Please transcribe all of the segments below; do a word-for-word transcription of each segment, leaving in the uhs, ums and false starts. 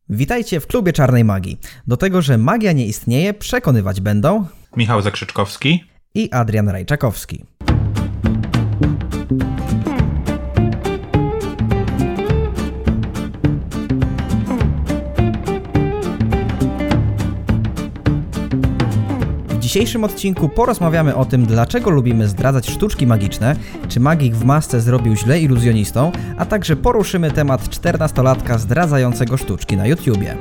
Witajcie w klubie Czarnej Magii. Do tego, że magia nie istnieje, przekonywać będą Michał Zakrzyczkowski i Adrian Rajczakowski. W dzisiejszym odcinku porozmawiamy o tym, dlaczego lubimy zdradzać sztuczki magiczne, czy magik w masce zrobił źle iluzjonistą, a także poruszymy temat czternastolatka zdradzającego sztuczki na YouTubie.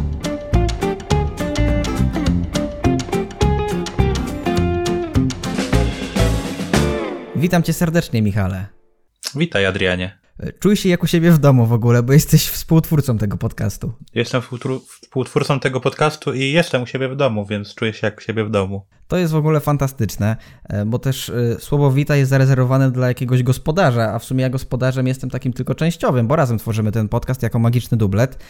Witam Cię serdecznie, Michale. Witaj, Adrianie. Czuj się jak u siebie w domu w ogóle, bo jesteś współtwórcą tego podcastu. Jestem współtwórcą tego podcastu i jestem u siebie w domu, więc czuję się jak u siebie w domu. To jest w ogóle fantastyczne, bo też słowo witaj jest zarezerwowane dla jakiegoś gospodarza, a w sumie ja gospodarzem jestem takim tylko częściowym, bo razem tworzymy ten podcast jako magiczny dublet.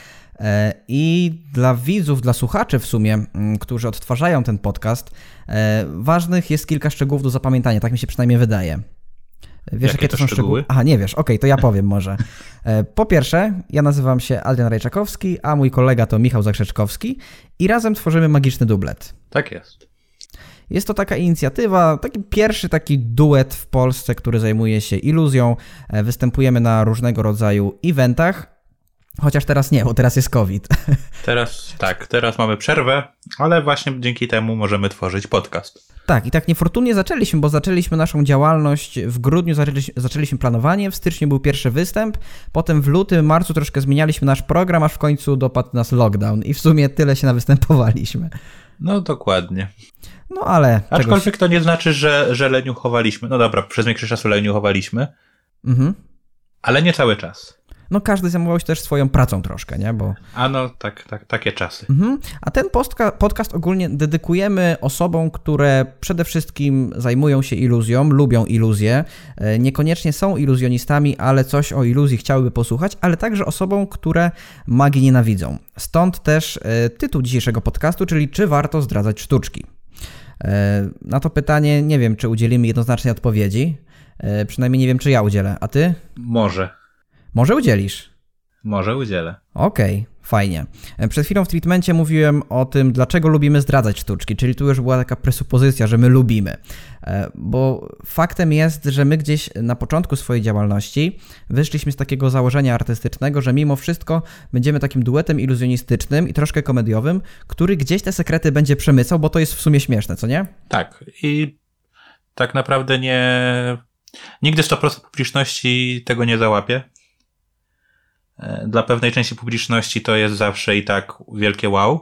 I dla widzów, dla słuchaczy w sumie, którzy odtwarzają ten podcast, ważnych jest kilka szczegółów do zapamiętania, tak mi się przynajmniej wydaje. Wiesz, jakie, jakie to są szczegóły? Aha, nie wiesz, okej, okay, to ja powiem może. Po pierwsze, ja nazywam się Adrian Rajczakowski, a mój kolega to Michał Zakrzyczkowski i razem tworzymy magiczny dublet. Tak jest. Jest to taka inicjatywa, taki pierwszy taki duet w Polsce, który zajmuje się iluzją. Występujemy na różnego rodzaju eventach, chociaż teraz nie, bo teraz jest COVID. Teraz tak, teraz mamy przerwę, ale właśnie dzięki temu możemy tworzyć podcast. Tak, i tak niefortunnie zaczęliśmy, bo zaczęliśmy naszą działalność w grudniu, zaczęliśmy, zaczęliśmy planowanie, w styczniu był pierwszy występ, potem w lutym, marcu troszkę zmienialiśmy nasz program, aż w końcu dopadł nas lockdown i w sumie tyle się nawystępowaliśmy. No dokładnie. No ale... Aczkolwiek czegoś... to nie znaczy, że, że leniuchowaliśmy. No dobra, przez większość czasu leniuchowaliśmy, mhm. ale nie cały czas. No każdy zajmował się też swoją pracą troszkę, nie? Bo... A no tak, tak, takie czasy. Mhm. A ten postka, podcast ogólnie dedykujemy osobom, które przede wszystkim zajmują się iluzją, lubią iluzję, niekoniecznie są iluzjonistami, ale coś o iluzji chciałyby posłuchać, ale także osobom, które magii nienawidzą. Stąd też tytuł dzisiejszego podcastu, czyli czy warto zdradzać sztuczki? Na to pytanie nie wiem, czy udzielimy jednoznacznej odpowiedzi, przynajmniej nie wiem, czy ja udzielę, a ty? Może. Może udzielisz? Może udzielę. Okej, okay, fajnie. Przed chwilą w treatmencie mówiłem o tym, dlaczego lubimy zdradzać sztuczki, czyli tu już była taka presupozycja, że my lubimy. Bo faktem jest, że my gdzieś na początku swojej działalności wyszliśmy z takiego założenia artystycznego, że mimo wszystko będziemy takim duetem iluzjonistycznym i troszkę komediowym, który gdzieś te sekrety będzie przemycał, bo to jest w sumie śmieszne, co nie? Tak. I tak naprawdę nie... Nigdy sto procent publiczności tego nie załapie. Dla pewnej części publiczności to jest zawsze i tak wielkie wow.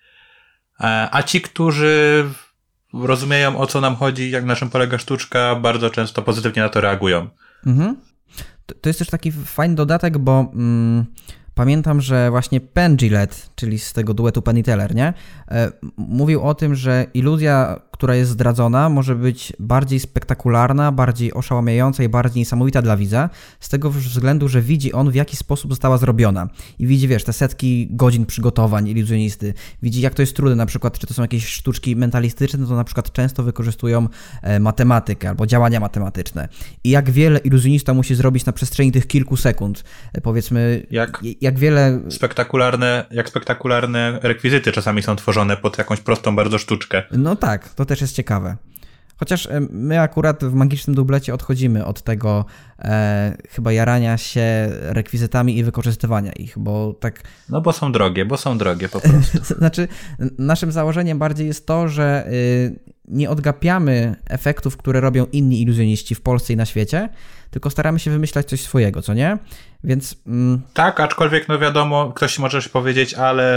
A ci, którzy rozumieją, o co nam chodzi, jak na czym polega sztuczka, bardzo często pozytywnie na to reagują. Mhm. To, to jest też taki fajny dodatek, bo mm, pamiętam, że właśnie Penn Jillette, czyli z tego duetu Penn i Teller, nie? E, mówił o tym, że iluzja, która jest zdradzona, może być bardziej spektakularna, bardziej oszałamiająca i bardziej niesamowita dla widza, z tego względu, że widzi on, w jaki sposób została zrobiona. I widzi, wiesz, te setki godzin przygotowań iluzjonisty. Widzi, jak to jest trudne, na przykład, czy to są jakieś sztuczki mentalistyczne, to na przykład często wykorzystują e, matematykę albo działania matematyczne. I jak wiele iluzjonista musi zrobić na przestrzeni tych kilku sekund. E, powiedzmy, jak, jak wiele... Spektakularne, jak spektakularne rekwizyty czasami są tworzone pod jakąś prostą bardzo sztuczkę. No tak, to też jest ciekawe. Chociaż my akurat w magicznym dublecie odchodzimy od tego e, chyba jarania się rekwizytami i wykorzystywania ich, bo tak... No bo są drogie, bo są drogie po prostu. Znaczy, naszym założeniem bardziej jest to, że y, nie odgapiamy efektów, które robią inni iluzjoniści w Polsce i na świecie, tylko staramy się wymyślać coś swojego, co nie? Więc... Mm... Tak, aczkolwiek no wiadomo, ktoś może powiedzieć, ale...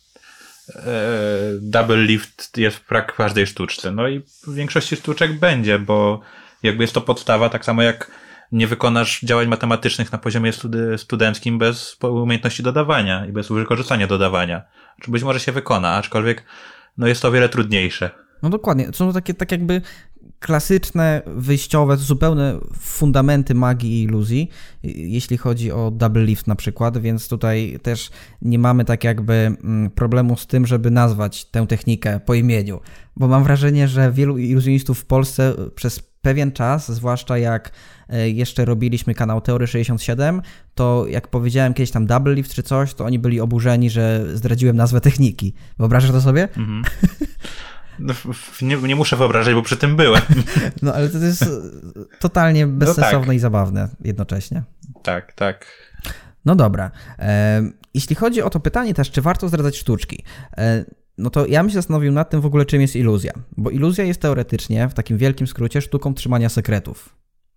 double lift jest w każdej sztuczce. No i w większości sztuczek będzie, bo jakby jest to podstawa, tak samo jak nie wykonasz działań matematycznych na poziomie studi- studenckim bez umiejętności dodawania i bez wykorzystania dodawania. Czy być może się wykona, aczkolwiek no jest to o wiele trudniejsze. No dokładnie. Są takie tak jakby klasyczne, wyjściowe, zupełne fundamenty magii i iluzji, jeśli chodzi o double lift na przykład, więc tutaj też nie mamy tak jakby problemu z tym, żeby nazwać tę technikę po imieniu, bo mam wrażenie, że wielu iluzjonistów w Polsce przez pewien czas, zwłaszcza jak jeszcze robiliśmy kanał Teory sześćdziesiąt siedem, to jak powiedziałem kiedyś tam double lift czy coś, to oni byli oburzeni, że zdradziłem nazwę techniki. Wyobrażasz to sobie? Mhm. No, nie, nie muszę wyobrażać, bo przy tym byłem. No ale to jest totalnie bezsensowne no tak. i zabawne jednocześnie. Tak, tak. No dobra. E, jeśli chodzi o to pytanie też, czy warto zdradzać sztuczki, e, no to ja bym się zastanowił nad tym w ogóle, czym jest iluzja. Bo iluzja jest teoretycznie, w takim wielkim skrócie, sztuką trzymania sekretów.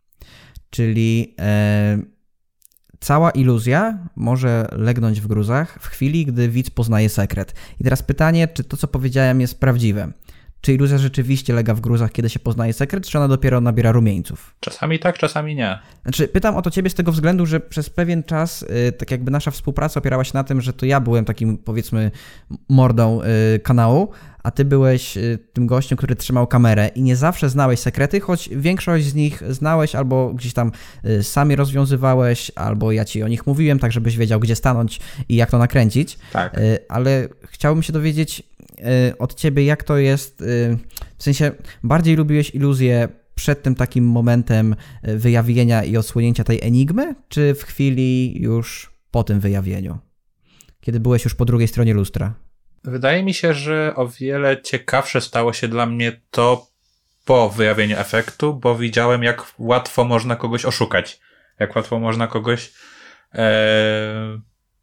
Czyli e, cała iluzja może legnąć w gruzach w chwili, gdy widz poznaje sekret. I teraz pytanie, czy to, co powiedziałem, jest prawdziwe? Czy iluzja rzeczywiście lega w gruzach, kiedy się poznaje sekret, czy ona dopiero nabiera rumieńców? Czasami tak, czasami nie. Znaczy, pytam o to ciebie z tego względu, że przez pewien czas yy, tak jakby nasza współpraca opierała się na tym, że to ja byłem takim, powiedzmy, mordą yy, kanału, a ty byłeś yy, tym gościem, który trzymał kamerę i nie zawsze znałeś sekrety, choć większość z nich znałeś albo gdzieś tam yy, sami rozwiązywałeś, albo ja ci o nich mówiłem, tak żebyś wiedział, gdzie stanąć i jak to nakręcić. Tak. Yy, ale chciałbym się dowiedzieć od ciebie, jak to jest, w sensie bardziej lubiłeś iluzję przed tym takim momentem wyjawienia i odsłonięcia tej enigmy, czy w chwili już po tym wyjawieniu? Kiedy byłeś już po drugiej stronie lustra? Wydaje mi się, że o wiele ciekawsze stało się dla mnie to po wyjawieniu efektu, bo widziałem, jak łatwo można kogoś oszukać. Jak łatwo można kogoś ee...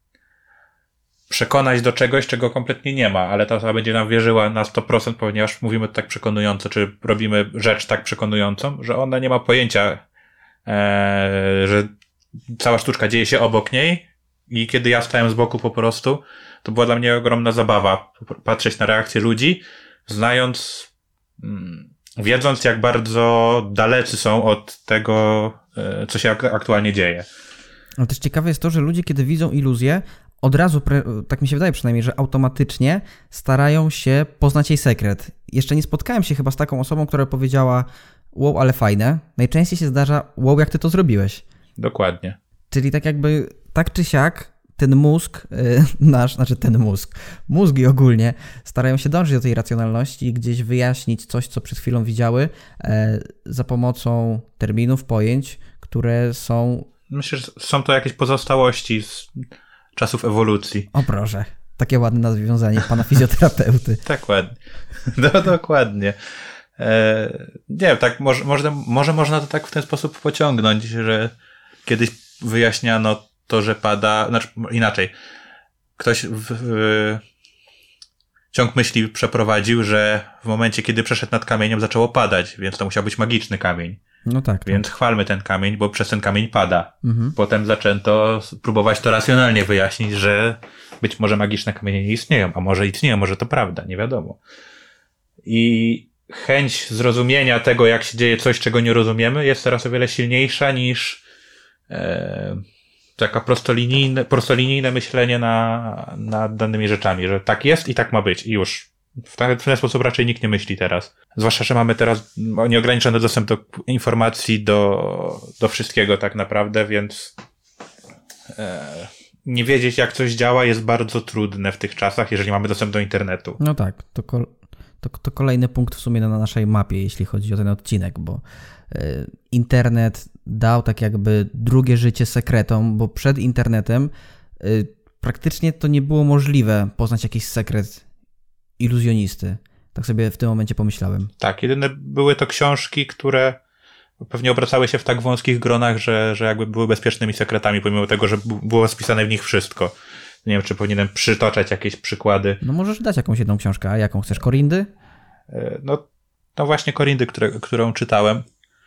przekonać do czegoś, czego kompletnie nie ma, ale ta osoba będzie nam wierzyła na sto procent, ponieważ mówimy tak przekonująco, czy robimy rzecz tak przekonującą, że ona nie ma pojęcia, ee, że cała sztuczka dzieje się obok niej i kiedy ja stałem z boku po prostu, to była dla mnie ogromna zabawa patrzeć na reakcje ludzi, znając, mm, wiedząc jak bardzo dalecy są od tego, e, co się aktualnie dzieje. No też ciekawe jest to, że ludzie, kiedy widzą iluzję, od razu, tak mi się wydaje przynajmniej, że automatycznie starają się poznać jej sekret. Jeszcze nie spotkałem się chyba z taką osobą, która powiedziała: wow, ale fajne. Najczęściej się zdarza: wow, jak ty to zrobiłeś. Dokładnie. Czyli tak jakby, tak czy siak, ten mózg, yy, nasz, znaczy ten mózg, mózgi ogólnie starają się dążyć do tej racjonalności i gdzieś wyjaśnić coś, co przed chwilą widziały, yy, za pomocą terminów, pojęć, które są... Myślę, że są to jakieś pozostałości z czasów ewolucji. O proszę, takie ładne nawiązanie pana fizjoterapeuty. Tak ładnie. No dokładnie. E, nie, tak może, może, może można to tak w ten sposób pociągnąć, że kiedyś wyjaśniano to, że pada, znaczy inaczej. Ktoś w, w, ciąg myśli przeprowadził, że w momencie, kiedy przeszedł nad kamieniem, zaczęło padać, więc to musiał być magiczny kamień. No tak. Więc tak. chwalmy ten kamień, bo przez ten kamień pada. Mhm. Potem zaczęto próbować to racjonalnie wyjaśnić, że być może magiczne kamienie nie istnieją, a może istnieją, może to prawda, nie wiadomo. I chęć zrozumienia tego, jak się dzieje coś, czego nie rozumiemy, jest teraz o wiele silniejsza niż e, taka prostolinijne, prostolinijne myślenie na, nad danymi rzeczami, że tak jest i tak ma być i już. W ten, w ten sposób raczej nikt nie myśli teraz. Zwłaszcza, że mamy teraz nieograniczony dostęp do informacji, do, do wszystkiego tak naprawdę, więc e, nie wiedzieć, jak coś działa, jest bardzo trudne w tych czasach, jeżeli mamy dostęp do internetu. No tak, to, kol, to, to kolejny punkt w sumie na naszej mapie, jeśli chodzi o ten odcinek, bo y, internet dał tak jakby drugie życie sekretom, bo przed internetem y, praktycznie to nie było możliwe poznać jakiś sekret iluzjonisty. Tak sobie w tym momencie pomyślałem. Tak, jedyne były to książki, które pewnie obracały się w tak wąskich gronach, że, że jakby były bezpiecznymi sekretami, pomimo tego, że było spisane w nich wszystko. Nie wiem, czy powinienem przytoczać jakieś przykłady. No możesz dać jakąś jedną książkę, a jaką chcesz? Korindy? No, no właśnie Korindy, które, którą czytałem.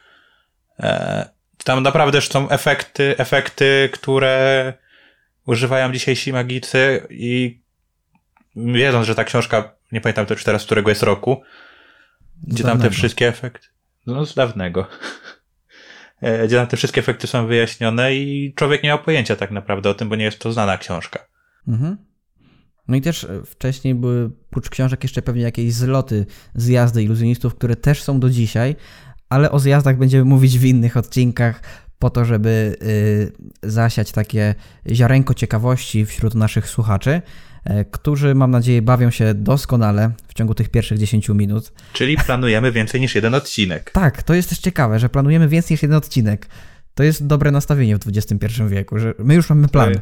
Tam naprawdę są efekty, efekty, które używają dzisiejsi magicy i wiedząc, że ta książka, nie pamiętam też teraz, z którego jest roku, gdzie tam te wszystkie efekty, no z dawnego, gdzie tam te wszystkie efekty są wyjaśnione i człowiek nie ma pojęcia tak naprawdę o tym, bo nie jest to znana książka. Mhm. No i też wcześniej były, prócz książek, jeszcze pewnie jakieś zloty, zjazdy iluzjonistów, które też są do dzisiaj, ale o zjazdach będziemy mówić w innych odcinkach. po to, żeby y, zasiać takie ziarenko ciekawości wśród naszych słuchaczy, y, którzy, mam nadzieję, bawią się doskonale w ciągu tych pierwszych dziesięciu minut. Czyli planujemy więcej niż jeden odcinek. Tak, to jest też ciekawe, że planujemy więcej niż jeden odcinek. To jest dobre nastawienie w dwudziestym pierwszym wieku, że my już mamy plan.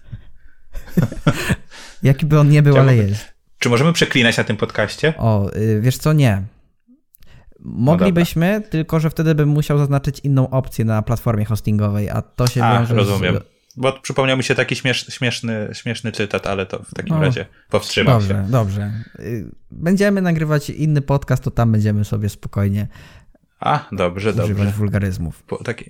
Jaki by on nie był, Chciałbym... ale jest. Czy możemy przeklinać na tym podcaście? O, y, wiesz co, nie. Moglibyśmy, no tylko że wtedy bym musiał zaznaczyć inną opcję na platformie hostingowej, a to się a, wiąże rozumiem. z... Bo przypomniał mi się taki śmiesz, śmieszny, śmieszny cytat, ale to w takim no, razie powstrzymam dobrze, się. Dobrze, dobrze. Będziemy nagrywać inny podcast, to tam będziemy sobie spokojnie A, dobrze, używać dobrze. wulgaryzmów. Po, taki...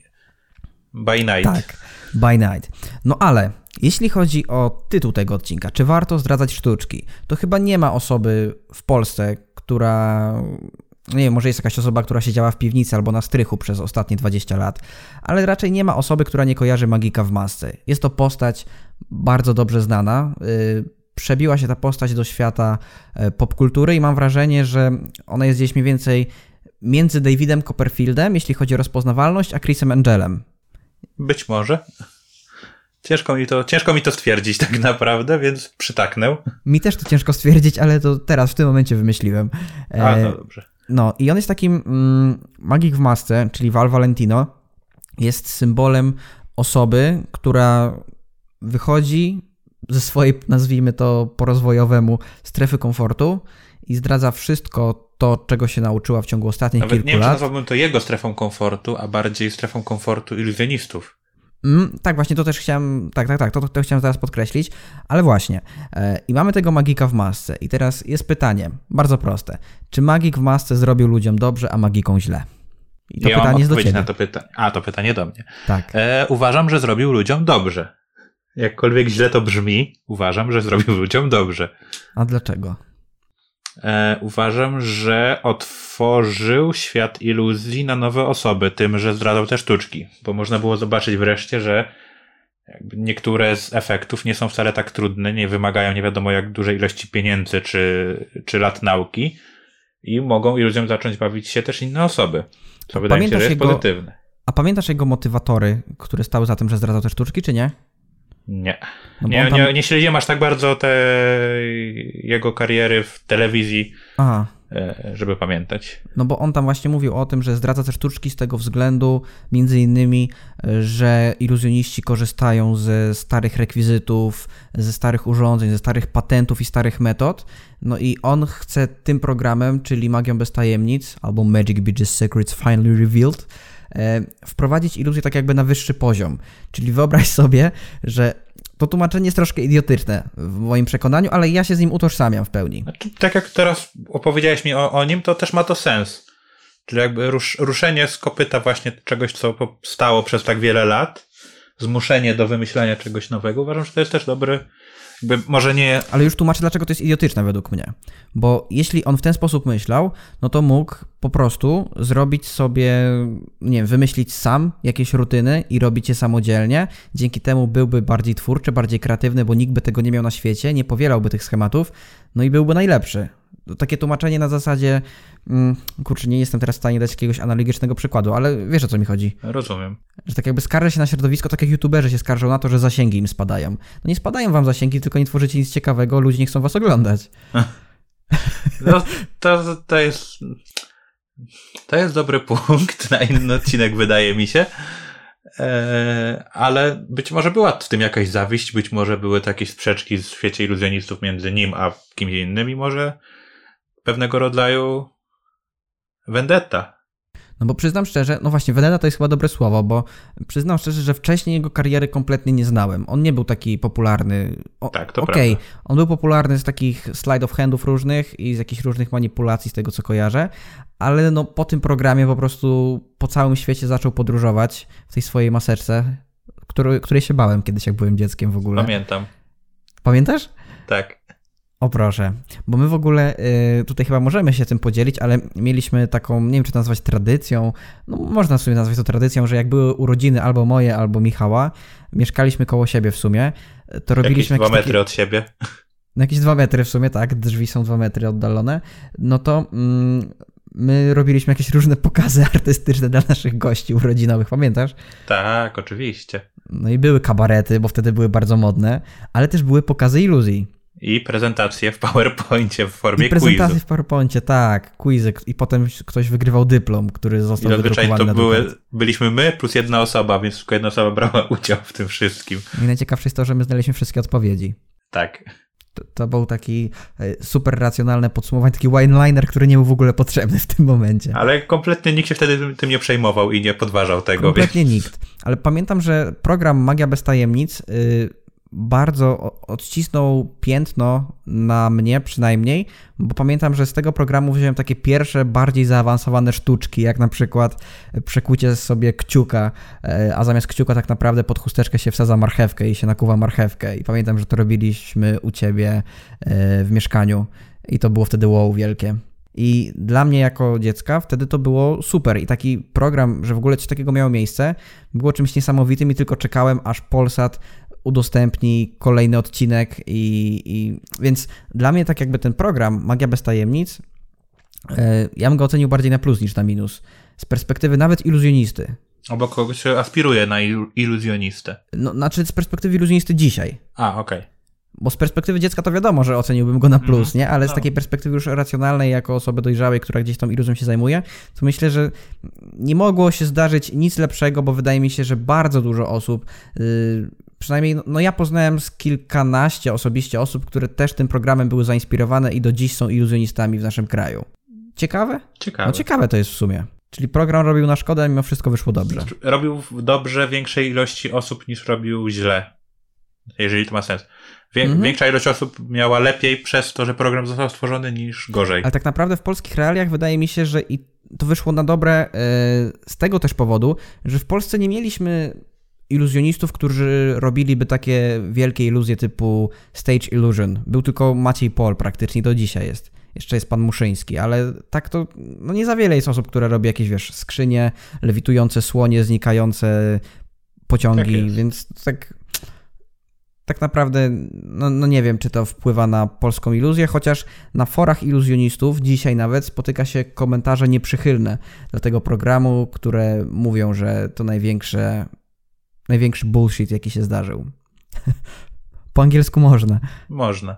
By night. Tak, by night. No ale jeśli chodzi o tytuł tego odcinka, czy warto zdradzać sztuczki, to chyba nie ma osoby w Polsce, która... Nie wiem, może jest jakaś osoba, która siedziała w piwnicy albo na strychu przez ostatnie dwadzieścia lat, ale raczej nie ma osoby, która nie kojarzy Magika w masce. Jest to postać bardzo dobrze znana. Przebiła się ta postać do świata popkultury i mam wrażenie, że ona jest gdzieś mniej więcej między Davidem Copperfieldem, jeśli chodzi o rozpoznawalność, a Chrisem Angelem. Być może. Ciężko mi to, ciężko mi to stwierdzić tak naprawdę, więc przytaknę. Mi też to ciężko stwierdzić, ale to teraz, w tym momencie wymyśliłem. A, no dobrze. No i on jest takim mm, magik w masce, czyli Val Valentino, jest symbolem osoby, która wychodzi ze swojej, nazwijmy to po rozwojowemu, strefy komfortu i zdradza wszystko to, czego się nauczyła w ciągu ostatnich Nawet kilku nie wiem, lat. czy nazwałbym to jego strefą komfortu, a bardziej strefą komfortu iluzjonistów. Mm, tak, właśnie to też chciałem, tak, tak, tak, to, to chciałem zaraz podkreślić, ale właśnie e, i mamy tego magika w masce i teraz jest pytanie, bardzo proste, czy magik w masce zrobił ludziom dobrze, a magiką źle? I to ja pytanie mam jest do ciebie. Na to pytanie. A, to pytanie do mnie. Tak. E, uważam, że zrobił ludziom dobrze. Jakkolwiek źle to brzmi, uważam, że zrobił ludziom dobrze. A dlaczego? E, uważam, że otworzył świat iluzji na nowe osoby tym, że zdradzał te sztuczki, bo można było zobaczyć wreszcie, że jakby niektóre z efektów nie są wcale tak trudne, nie wymagają nie wiadomo jak dużej ilości pieniędzy czy, czy lat nauki i mogą iluzją zacząć bawić się też inne osoby, co wydaje mi się, że jest jego, pozytywne. A pamiętasz jego motywatory, które stały za tym, że zdradzał te sztuczki, czy nie? Nie. No nie, tam... nie, nie śledziłem aż tak bardzo te jego kariery w telewizji, Aha. żeby pamiętać. No bo on tam właśnie mówił o tym, że zdradza te sztuczki z tego względu, między innymi, że iluzjoniści korzystają ze starych rekwizytów, ze starych urządzeń, ze starych patentów i starych metod. No i on chce tym programem, czyli Magią bez tajemnic, albo Magic Bridges Secrets Finally Revealed, wprowadzić iluzję tak jakby na wyższy poziom. Czyli wyobraź sobie, że to tłumaczenie jest troszkę idiotyczne w moim przekonaniu, ale ja się z nim utożsamiam w pełni. Znaczy, tak jak teraz opowiedziałeś mi o, o nim, to też ma to sens. Czyli jakby rusz, ruszenie z kopyta właśnie czegoś, co stało przez tak wiele lat, zmuszenie do wymyślania czegoś nowego, uważam, że to jest też dobry, jakby może nie... Ale już tłumaczę, dlaczego to jest idiotyczne według mnie. Bo jeśli on w ten sposób myślał, no to mógł po prostu zrobić sobie, nie wiem, wymyślić sam jakieś rutyny i robić je samodzielnie. Dzięki temu byłby bardziej twórczy, bardziej kreatywny, bo nikt by tego nie miał na świecie, nie powielałby tych schematów, no i byłby najlepszy. Takie tłumaczenie na zasadzie, mm, kurczę, nie jestem teraz w stanie dać jakiegoś analogicznego przykładu, ale wiesz, o co mi chodzi. Rozumiem. Że tak jakby skarży się na środowisko, tak jak youtuberzy się skarżą na to, że zasięgi im spadają. No nie spadają wam zasięgi, tylko nie tworzycie nic ciekawego, ludzie nie chcą was oglądać. No, to, to jest to jest dobry punkt na inny odcinek, wydaje mi się. Eee, ale być może była w tym jakaś zawiść, być może były takie sprzeczki w świecie iluzjonistów między nim a kimś innym i może pewnego rodzaju vendetta. No bo przyznam szczerze, no właśnie, vendetta to jest chyba dobre słowo, bo przyznam szczerze, że wcześniej jego kariery kompletnie nie znałem. On nie był taki popularny. O, tak, to Okej, prawda. On był popularny z takich slide of handów różnych i z jakichś różnych manipulacji, z tego co kojarzę, ale no po tym programie po prostu po całym świecie zaczął podróżować w tej swojej maseczce, który, której się bałem kiedyś, jak byłem dzieckiem w ogóle. Pamiętam. Pamiętasz? Tak. O proszę, bo my w ogóle y, tutaj chyba możemy się tym podzielić, ale mieliśmy taką, nie wiem czy to nazwać tradycją, no można sobie nazwać to tradycją, że jak były urodziny albo moje, albo Michała, mieszkaliśmy koło siebie w sumie, to robiliśmy... Jakieś dwa metry taki, od siebie. No jakieś dwa metry w sumie, tak, drzwi są dwa metry oddalone, no to mm, my robiliśmy jakieś różne pokazy artystyczne dla naszych gości urodzinowych, pamiętasz? Tak, oczywiście. No i były kabarety, bo wtedy były bardzo modne, ale też były pokazy iluzji. I prezentacje w PowerPoincie w formie I prezentacje quizu. w PowerPoincie, tak, quizy. I potem ktoś wygrywał dyplom, który został I zazwyczaj wydrukowany to na były, drukarce. byliśmy my plus jedna osoba, więc tylko jedna osoba brała udział w tym wszystkim. I najciekawsze jest to, że my znaleźliśmy wszystkie odpowiedzi. Tak. To, to był taki super racjonalne podsumowanie, taki one-liner, który nie był w ogóle potrzebny w tym momencie. Ale kompletnie nikt się wtedy tym nie przejmował i nie podważał tego. Kompletnie więc... nikt. Ale pamiętam, że program Magia bez tajemnic yy, bardzo odcisnął piętno na mnie przynajmniej, bo pamiętam, że z tego programu wziąłem takie pierwsze, bardziej zaawansowane sztuczki, jak na przykład przekucie sobie kciuka, a zamiast kciuka tak naprawdę pod chusteczkę się wsadza marchewkę i się nakuwa marchewkę. I pamiętam, że to robiliśmy u ciebie w mieszkaniu i to było wtedy wow wielkie. I dla mnie jako dziecka wtedy to było super i taki program, że w ogóle coś takiego miało miejsce, było czymś niesamowitym i tylko czekałem, aż Polsat udostępni kolejny odcinek i, i więc dla mnie tak jakby ten program Magia bez tajemnic, yy, ja bym go ocenił bardziej na plus niż na minus. Z perspektywy nawet iluzjonisty. Albo kogoś się aspiruje na ilu- iluzjonistę. No, znaczy z perspektywy iluzjonisty dzisiaj. A, okej. Okay. Bo z perspektywy dziecka to wiadomo, że oceniłbym go na plus, mm-hmm. nie? Ale z no. takiej perspektywy już racjonalnej, jako osoby dojrzałej, która gdzieś tą iluzją się zajmuje, to myślę, że nie mogło się zdarzyć nic lepszego, bo wydaje mi się, że bardzo dużo osób, yy, przynajmniej no ja poznałem z kilkanaście osobiście osób, które też tym programem były zainspirowane i do dziś są iluzjonistami w naszym kraju. Ciekawe? Ciekawe. No ciekawe to jest w sumie. Czyli program robił na szkodę, a mimo wszystko wyszło dobrze. Robił dobrze większej ilości osób niż robił źle. Jeżeli to ma sens. Wie- mm-hmm. Większa ilość osób miała lepiej przez to, że program został stworzony, niż gorzej. Ale tak naprawdę w polskich realiach wydaje mi się, że i to wyszło na dobre yy, z tego też powodu, że w Polsce nie mieliśmy iluzjonistów, którzy robiliby takie wielkie iluzje typu Stage Illusion. Był tylko Maciej Pol praktycznie, do dzisiaj jest. Jeszcze jest pan Muszyński, ale tak to no nie za wiele jest osób, które robi jakieś, wiesz, skrzynie, lewitujące słonie, znikające pociągi, tak więc tak... Tak naprawdę, no, no nie wiem, czy to wpływa na polską iluzję, chociaż na forach iluzjonistów dzisiaj nawet spotyka się komentarze nieprzychylne do tego programu, które mówią, że to największe, największy bullshit, jaki się zdarzył. Po angielsku można. Można.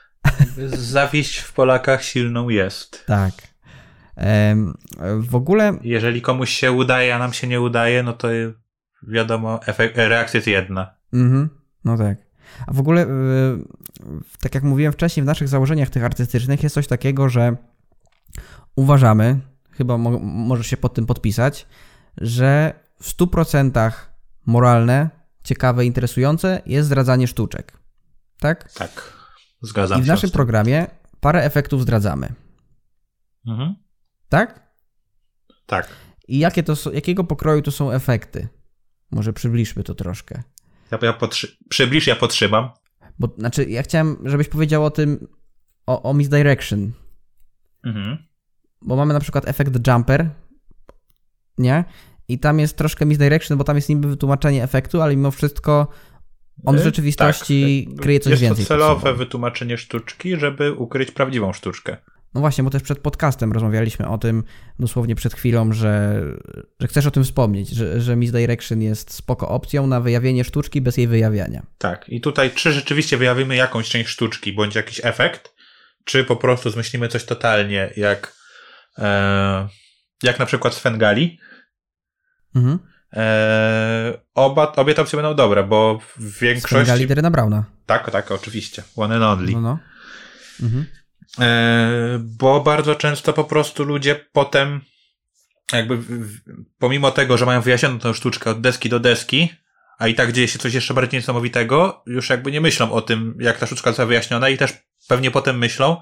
Zawiść w Polakach silną jest. Tak. Ehm, w ogóle... Jeżeli komuś się udaje, a nam się nie udaje, no to wiadomo, efekt, reakcja jest jedna. Mhm, no tak. A w ogóle, tak jak mówiłem wcześniej, w naszych założeniach tych artystycznych jest coś takiego, że uważamy, chyba mo- możesz się pod tym podpisać, że w stu procentach moralne, ciekawe, interesujące jest zdradzanie sztuczek. Tak? Tak, zgadzam się. I w naszym programie parę efektów zdradzamy. Mhm. Tak? Tak. I jakie to są, jakiego pokroju to są efekty? Może przybliżmy to troszkę. Ja, ja potrzy- przybliż, ja potrzymam. Bo, znaczy, ja chciałem, żebyś powiedział o tym, o, o misdirection. Mhm. Bo mamy na przykład efekt jumper, nie? I tam jest troszkę misdirection, bo tam jest niby wytłumaczenie efektu, ale mimo wszystko on w rzeczywistości tak. kryje coś jest więcej. Jest to celowe wytłumaczenie sztuczki, żeby ukryć prawdziwą sztuczkę. No właśnie, bo też przed podcastem rozmawialiśmy o tym dosłownie przed chwilą, że, że chcesz o tym wspomnieć, że, że misdirection jest spoko opcją na wyjawienie sztuczki bez jej wyjawiania. Tak, i tutaj czy rzeczywiście wyjawimy jakąś część sztuczki, bądź jakiś efekt, czy po prostu zmyślimy coś totalnie jak e, jak na przykład Svengali. Mhm. E, oba, obie te opcje będą dobre, bo w większości... Svengali Derena Brauna. Tak, tak, oczywiście. One and only. No, no. Mhm. E, bo bardzo często po prostu ludzie potem jakby w, w, pomimo tego, że mają wyjaśnioną tę sztuczkę od deski do deski, a i tak dzieje się coś jeszcze bardziej niesamowitego, już jakby nie myślą o tym, jak ta sztuczka została wyjaśniona i też pewnie potem myślą,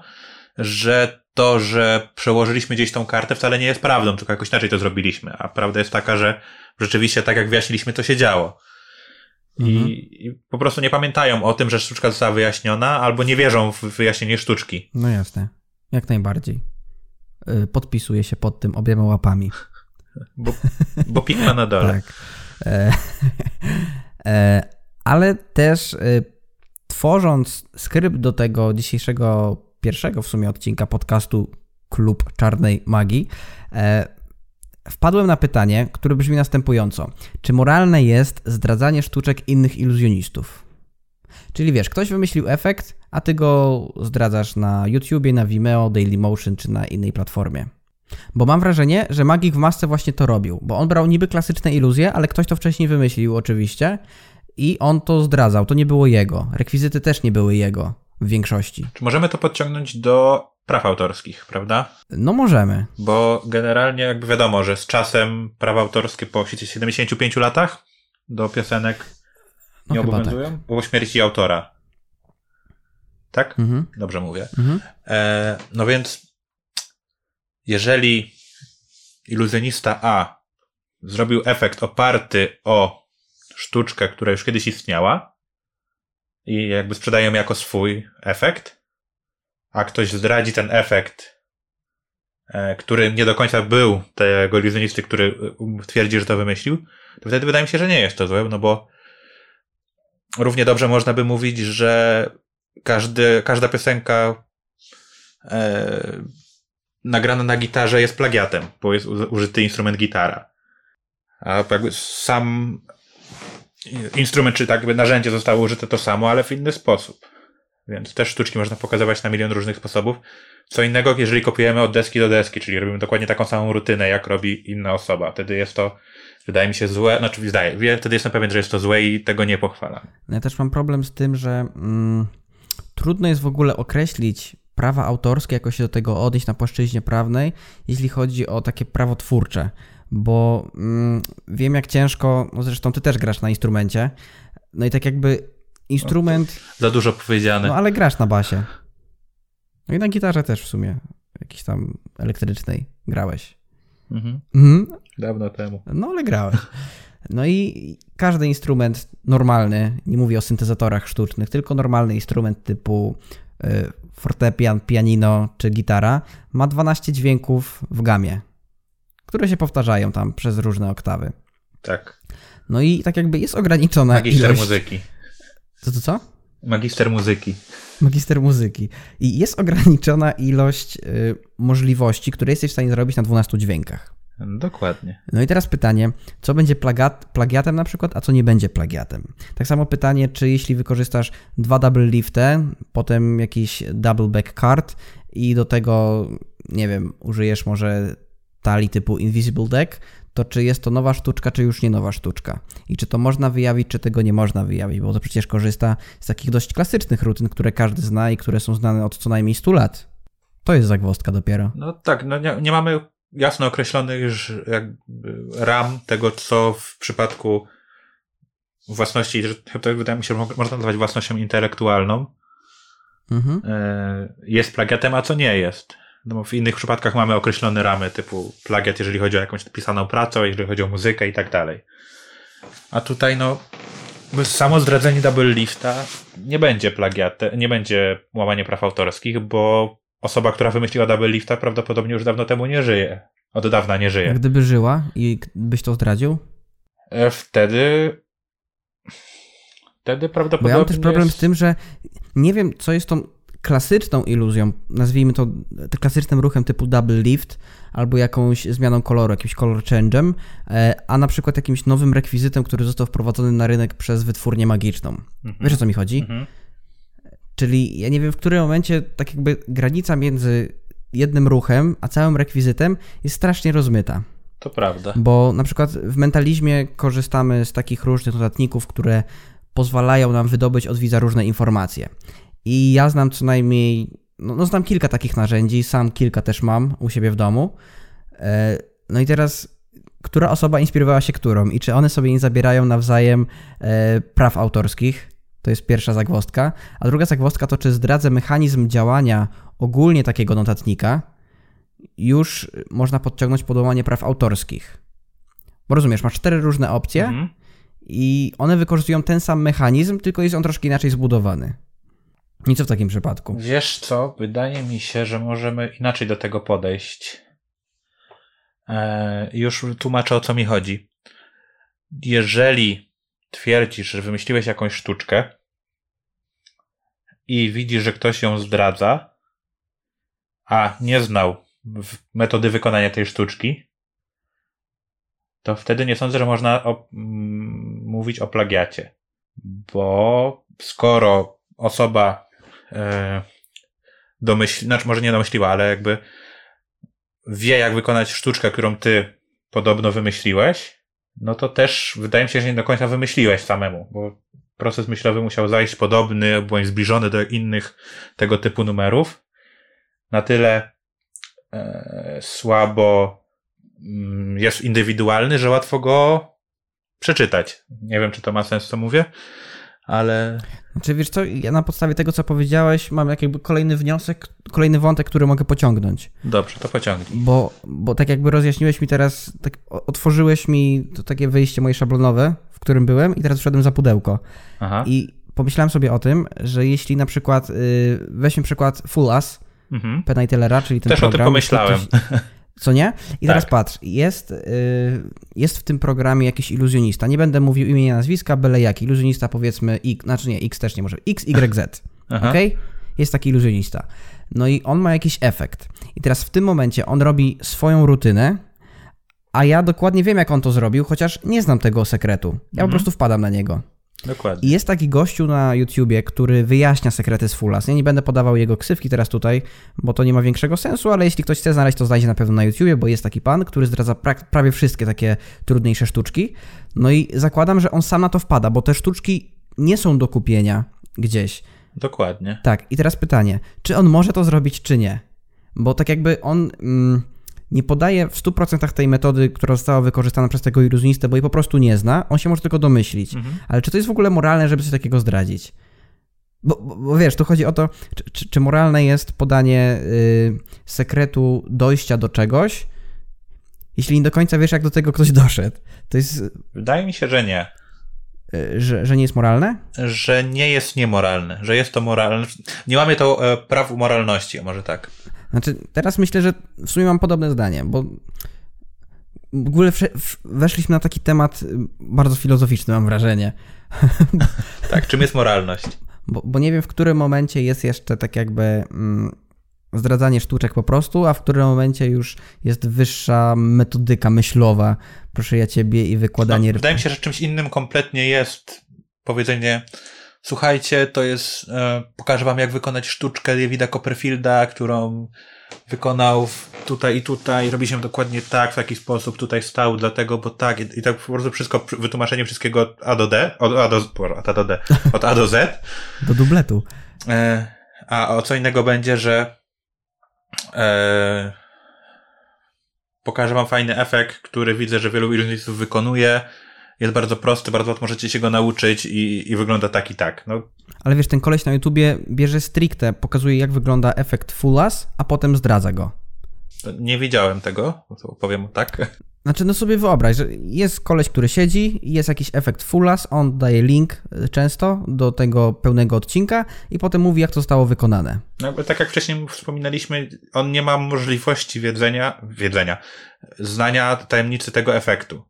że to, że przełożyliśmy gdzieś tą kartę wcale nie jest prawdą, tylko jakoś inaczej to zrobiliśmy, a prawda jest taka, że rzeczywiście tak jak wyjaśniliśmy, to się działo. I, mhm. I po prostu nie pamiętają o tym, że sztuczka została wyjaśniona, albo nie wierzą w wyjaśnienie sztuczki. No jasne, jak najbardziej. Podpisuję się pod tym obiema łapami. Bo, bo pik ma na dole. Tak. E, e, ale też e, tworząc skrypt do tego dzisiejszego pierwszego w sumie odcinka podcastu klub czarnej magii, e, wpadłem na pytanie, które brzmi następująco. Czy moralne jest zdradzanie sztuczek innych iluzjonistów? Czyli wiesz, ktoś wymyślił efekt, a ty go zdradzasz na YouTubie, na Vimeo, Dailymotion czy na innej platformie. Bo mam wrażenie, że Magik w masce właśnie to robił, bo on brał niby klasyczne iluzje, ale ktoś to wcześniej wymyślił oczywiście i on to zdradzał, to nie było jego. Rekwizyty też nie były jego w większości. Czy możemy to podciągnąć do praw autorskich, prawda? No możemy. Bo generalnie jakby wiadomo, że z czasem prawa autorskie po siedemdziesięciu pięciu latach do piosenek no nie obowiązują? Tak. Po śmierci autora. Tak? Mhm. Dobrze mówię. Mhm. E, no więc jeżeli iluzjonista A zrobił efekt oparty o sztuczkę, która już kiedyś istniała i jakby sprzedaje ją jako swój efekt, a ktoś zdradzi ten efekt, e, który nie do końca był tego iluzjonisty, który twierdzi, że to wymyślił, to wtedy wydaje mi się, że nie jest to złe, no bo równie dobrze można by mówić, że każdy, każda piosenka e, nagrana na gitarze jest plagiatem, bo jest użyty instrument gitara. A jakby sam instrument, czy tak jakby narzędzie zostało użyte to samo, ale w inny sposób. Więc też sztuczki można pokazywać na milion różnych sposobów. Co innego, jeżeli kopiujemy od deski do deski, czyli robimy dokładnie taką samą rutynę, jak robi inna osoba. Wtedy jest to, wydaje mi się, złe. Znaczy, wydaje, wtedy jestem pewien, że jest to złe i tego nie pochwalam. Ja też mam problem z tym, że mm, trudno jest w ogóle określić prawa autorskie, jakoś się do tego odnieść na płaszczyźnie prawnej, jeśli chodzi o takie prawo twórcze. Bo mm, wiem, jak ciężko, no zresztą ty też grasz na instrumencie, no i tak jakby instrument... No, za dużo powiedziane. No ale grasz na basie. No i na gitarze też w sumie, jakiejś tam elektrycznej grałeś. Mhm. Mhm. Dawno temu. No ale grałeś. No i każdy instrument normalny, nie mówię o syntezatorach sztucznych, tylko normalny instrument typu y, fortepian, pianino czy gitara, ma dwanaście dźwięków w gamie, które się powtarzają tam przez różne oktawy. Tak. No i tak jakby jest ograniczona Magister ilość... muzyki. Co, co, co? Magister muzyki. Magister muzyki. I jest ograniczona ilość y, możliwości, które jesteś w stanie zrobić na dwunastu dźwiękach. Dokładnie. No i teraz pytanie, co będzie plagiat, plagiatem na przykład, a co nie będzie plagiatem. Tak samo pytanie, czy jeśli wykorzystasz dwa double lifty, potem jakiś double back card i do tego, nie wiem, użyjesz może talii typu Invisible Deck, to czy jest to nowa sztuczka, czy już nie nowa sztuczka. I czy to można wyjawić, czy tego nie można wyjawić, bo to przecież korzysta z takich dość klasycznych rutyn, które każdy zna i które są znane od co najmniej stu lat. To jest zagwozdka dopiero. No tak, no nie, nie mamy jasno określonych już jakby ram tego, co w przypadku własności, że to wydaje mi się, że można nazwać własnością intelektualną, Mhm. jest plagiatem, a co nie jest. No bo w innych przypadkach mamy określone ramy typu plagiat, jeżeli chodzi o jakąś pisaną pracę, jeżeli chodzi o muzykę i tak dalej. A tutaj no samo zdradzenie double lifta nie będzie plagiatem, nie będzie łamanie praw autorskich, bo osoba, która wymyśliła double lifta, prawdopodobnie już dawno temu nie żyje. Od dawna nie żyje. A gdyby żyła i byś to zdradził? Wtedy wtedy prawdopodobnie Bo ja mam też problem jest... z tym, że nie wiem, co jest tą klasyczną iluzją, nazwijmy to klasycznym ruchem typu double lift, albo jakąś zmianą koloru, jakimś color change'em, a na przykład jakimś nowym rekwizytem, który został wprowadzony na rynek przez wytwórnię magiczną. Mhm. Wiesz, o co mi chodzi? Mhm. Czyli ja nie wiem, w którym momencie tak jakby granica między jednym ruchem, a całym rekwizytem jest strasznie rozmyta. To prawda. Bo na przykład w mentalizmie korzystamy z takich różnych notatników, które pozwalają nam wydobyć od widza różne informacje. I ja znam co najmniej, no, no znam kilka takich narzędzi, sam kilka też mam u siebie w domu. No i teraz, która osoba inspirowała się którą i czy one sobie nie zabierają nawzajem praw autorskich? To jest pierwsza zagwozdka. A druga zagwozdka to, czy zdradzę mechanizm działania ogólnie takiego notatnika, już można podciągnąć pod łamanie praw autorskich. Bo rozumiesz, masz cztery różne opcje mhm. i one wykorzystują ten sam mechanizm, tylko jest on troszkę inaczej zbudowany. I co w takim przypadku? Wiesz co, wydaje mi się, że możemy inaczej do tego podejść. Eee, już tłumaczę, o co mi chodzi. Jeżeli twierdzisz, że wymyśliłeś jakąś sztuczkę i widzisz, że ktoś ją zdradza, a nie znał metody wykonania tej sztuczki, to wtedy nie sądzę, że można o, m, mówić o plagiacie. Bo skoro osoba e, domyśli, znaczy może nie domyśliła, ale jakby wie, jak wykonać sztuczkę, którą ty podobno wymyśliłeś, no to też wydaje mi się, że nie do końca wymyśliłeś samemu, bo proces myślowy musiał zajść podobny, bądź zbliżony do innych tego typu numerów. Na tyle e, słabo mm, jest indywidualny, że łatwo go przeczytać. Nie wiem, czy to ma sens, co mówię, ale... Znaczy, wiesz co, ja na podstawie tego, co powiedziałeś, mam jakby kolejny wniosek, kolejny wątek, który mogę pociągnąć. Dobrze, to pociągnij. Bo, bo tak jakby rozjaśniłeś mi teraz, tak otworzyłeś mi to takie wyjście moje szablonowe, w którym byłem i teraz wszedłem za pudełko. Aha. I pomyślałem sobie o tym, że jeśli na przykład, yy, weźmy przykład Full Us, mhm. Penna i Tellera, czyli ten Też program. Też o tym pomyślałem. Ktoś, co nie? I teraz tak. patrz, jest, yy, jest w tym programie jakiś iluzjonista. Nie będę mówił imienia, nazwiska, byle jaki. Iluzjonista powiedzmy, X, znaczy nie, X też nie może, X, Y, Z. Okej? Okay? Jest taki iluzjonista. No i on ma jakiś efekt. I teraz w tym momencie on robi swoją rutynę, a ja dokładnie wiem, jak on to zrobił, chociaż nie znam tego sekretu. Ja mhm. po prostu wpadam na niego. Dokładnie. I jest taki gościu na YouTubie, który wyjaśnia sekrety z Full Us. Ja nie będę podawał jego ksywki teraz tutaj, bo to nie ma większego sensu, ale jeśli ktoś chce znaleźć, to znajdzie na pewno na YouTubie, bo jest taki pan, który zdradza pra- prawie wszystkie takie trudniejsze sztuczki. No i zakładam, że on sam na to wpada, bo te sztuczki nie są do kupienia gdzieś. Dokładnie. Tak, i teraz pytanie, czy on może to zrobić, czy nie? Bo tak jakby on... Mm, nie podaje w stu procentach tej metody, która została wykorzystana przez tego iluzjonistę, bo jej po prostu nie zna, on się może tylko domyślić. Mhm. Ale czy to jest w ogóle moralne, żeby coś takiego zdradzić? Bo, bo, bo wiesz, tu chodzi o to, czy, czy, czy moralne jest podanie y, sekretu dojścia do czegoś, jeśli nie do końca wiesz, jak do tego ktoś doszedł. To jest... Wydaje mi się, że nie. Y, że, że nie jest moralne? Że nie jest niemoralne, że jest to moralne. Nie mamy to e, praw moralności, a może tak. Znaczy, teraz myślę, że w sumie mam podobne zdanie, bo w ogóle weszliśmy na taki temat bardzo filozoficzny, mam wrażenie. Tak, czym jest moralność? Bo, bo nie wiem, w którym momencie jest jeszcze tak jakby mm, zdradzanie sztuczek po prostu, a w którym momencie już jest wyższa metodyka myślowa, proszę ja ciebie, i wykładanie... No, wydaje mi się, że czymś innym kompletnie jest powiedzenie... Słuchajcie, to jest, e, pokażę wam, jak wykonać sztuczkę Davida Copperfielda, którą wykonał tutaj i tutaj, robi się dokładnie tak, w taki sposób tutaj stał, dlatego, bo tak, i, i tak po prostu wszystko, wytłumaczenie wszystkiego od A do D, od A do, od A do D, od A do Z. Do dubletu. E, a o co innego będzie, że e, pokażę wam fajny efekt, który widzę, że wielu iluzjonistów wykonuje. Jest bardzo prosty, bardzo łatwo możecie się go nauczyć i, i wygląda tak i tak. No. Ale wiesz, ten koleś na YouTubie bierze stricte, pokazuje, jak wygląda efekt Full Us, a potem zdradza go. Nie wiedziałem tego, to powiem tak. Znaczy, no sobie wyobraź, że jest koleś, który siedzi, jest jakiś efekt Full Us, on daje link często do tego pełnego odcinka i potem mówi, jak to zostało wykonane. No, tak jak wcześniej wspominaliśmy, on nie ma możliwości wiedzenia, wiedzenia, znania tajemnicy tego efektu.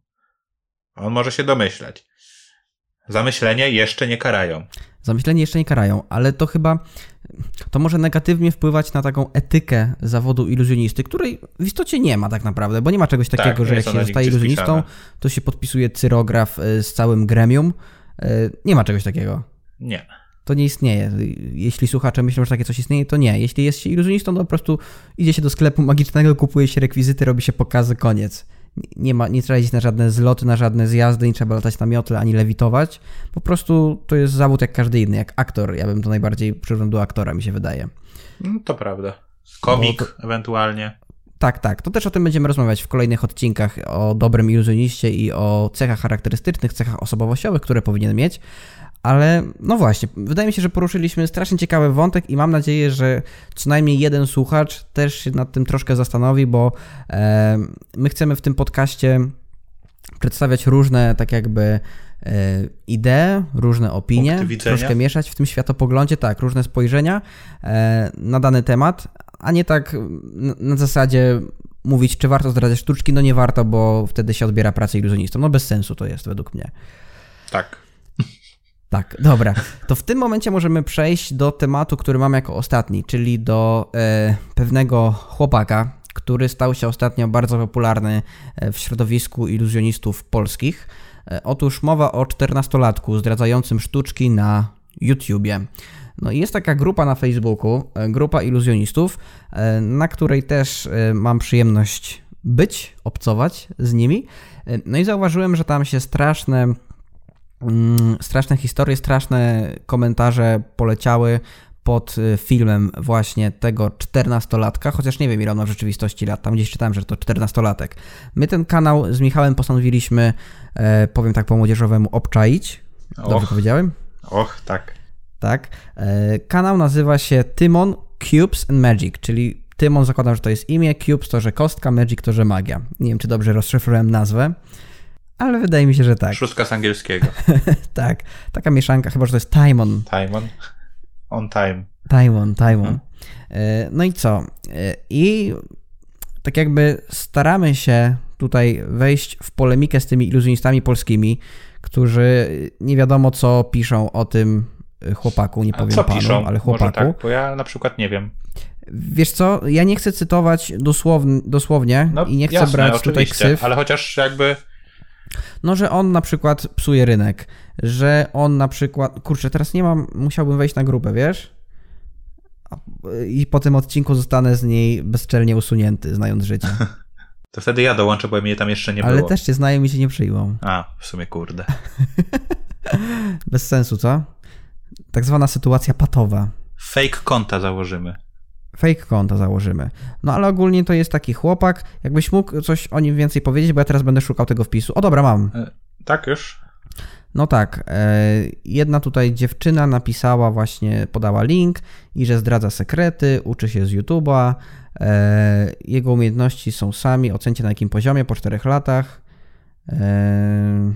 On może się domyślać. Zamyślenie jeszcze nie karają. Zamyślenie jeszcze nie karają, ale to chyba to może negatywnie wpływać na taką etykę zawodu iluzjonisty, której w istocie nie ma tak naprawdę, bo nie ma czegoś takiego, tak, że jak się zostaje iluzjonistą, spisane. To się podpisuje cyrograf z całym gremium. Nie ma czegoś takiego. Nie. To nie istnieje. Jeśli słuchacze myślą, że takie coś istnieje, to nie. Jeśli jest się iluzjonistą, to po prostu idzie się do sklepu magicznego, kupuje się rekwizyty, robi się pokazy, koniec. Nie ma, nie trzeba iść na żadne zloty, na żadne zjazdy, nie trzeba latać na miotle, ani lewitować. Po prostu to jest zawód jak każdy inny, jak aktor. Ja bym to najbardziej przyrównał do aktora, mi się wydaje. No, to prawda. Komik to... ewentualnie. Tak, tak. To też o tym będziemy rozmawiać w kolejnych odcinkach, o dobrym iluzjoniście i o cechach charakterystycznych, cechach osobowościowych, które powinien mieć. Ale no właśnie, wydaje mi się, że poruszyliśmy strasznie ciekawy wątek i mam nadzieję, że co najmniej jeden słuchacz też się nad tym troszkę zastanowi, bo e, my chcemy w tym podcaście przedstawiać różne tak jakby e, idee, różne opinie, troszkę mieszać w tym światopoglądzie, tak, różne spojrzenia e, na dany temat, a nie tak na, na zasadzie mówić, czy warto zdradzać sztuczki, no nie warto, bo wtedy się odbiera pracę iluzjonistom. No bez sensu to jest według mnie. Tak. Tak, dobra. To w tym momencie możemy przejść do tematu, który mam jako ostatni, czyli do e, pewnego chłopaka, który stał się ostatnio bardzo popularny w środowisku iluzjonistów polskich. Otóż mowa o czternastolatku zdradzającym sztuczki na YouTubie. No i jest taka grupa na Facebooku, grupa iluzjonistów, na której też mam przyjemność być, obcować z nimi. No i zauważyłem, że tam się straszne, straszne historie, straszne komentarze poleciały pod filmem właśnie tego czternastolatka, chociaż nie wiem ile on ma w rzeczywistości lat, tam gdzieś czytałem, że to czternastolatek. My ten kanał z Michałem postanowiliśmy, powiem tak po młodzieżowemu, obczaić. Dobrze Och. powiedziałem? Och, tak. Tak. Kanał nazywa się Tymon Cubes and Magic, czyli Tymon, zakładam, że to jest imię, Cubes to, że kostka, Magic to, że magia. Nie wiem, czy dobrze rozszyfrowałem nazwę, ale wydaje mi się, że tak. Szóstka z angielskiego. Tak, taka mieszanka, chyba, że to jest Tymon. Tymon. On time. Tymon, Tymon. No i co? I tak jakby staramy się tutaj wejść w polemikę z tymi iluzjonistami polskimi, którzy nie wiadomo co piszą o tym chłopaku, nie powiem co panu, piszą? ale chłopaku. Może tak, bo ja na przykład nie wiem. Wiesz co, ja nie chcę cytować dosłownie, dosłownie no, i nie chcę jasne, brać oczywiście, tutaj ksyw. Ale chociaż jakby... No, że on na przykład psuje rynek, że on na przykład... Kurczę, teraz nie mam, musiałbym wejść na grupę, wiesz? I po tym odcinku zostanę z niej bezczelnie usunięty, znając życie. To wtedy ja dołączę, bo mnie tam jeszcze nie ale było. Ale też cię znają i cię nie przyjmą. A, w sumie kurde. Bez sensu, co? Tak zwana sytuacja patowa. Fake konta założymy. Fake konta założymy. No ale ogólnie to jest taki chłopak. Jakbyś mógł coś o nim więcej powiedzieć, bo ja teraz będę szukał tego wpisu. O dobra, mam. E, tak już? No tak. E, jedna tutaj dziewczyna napisała właśnie, podała link i że zdradza sekrety, uczy się z YouTube'a. E, jego umiejętności są sami. Ocencie na jakim poziomie po czterech latach. E,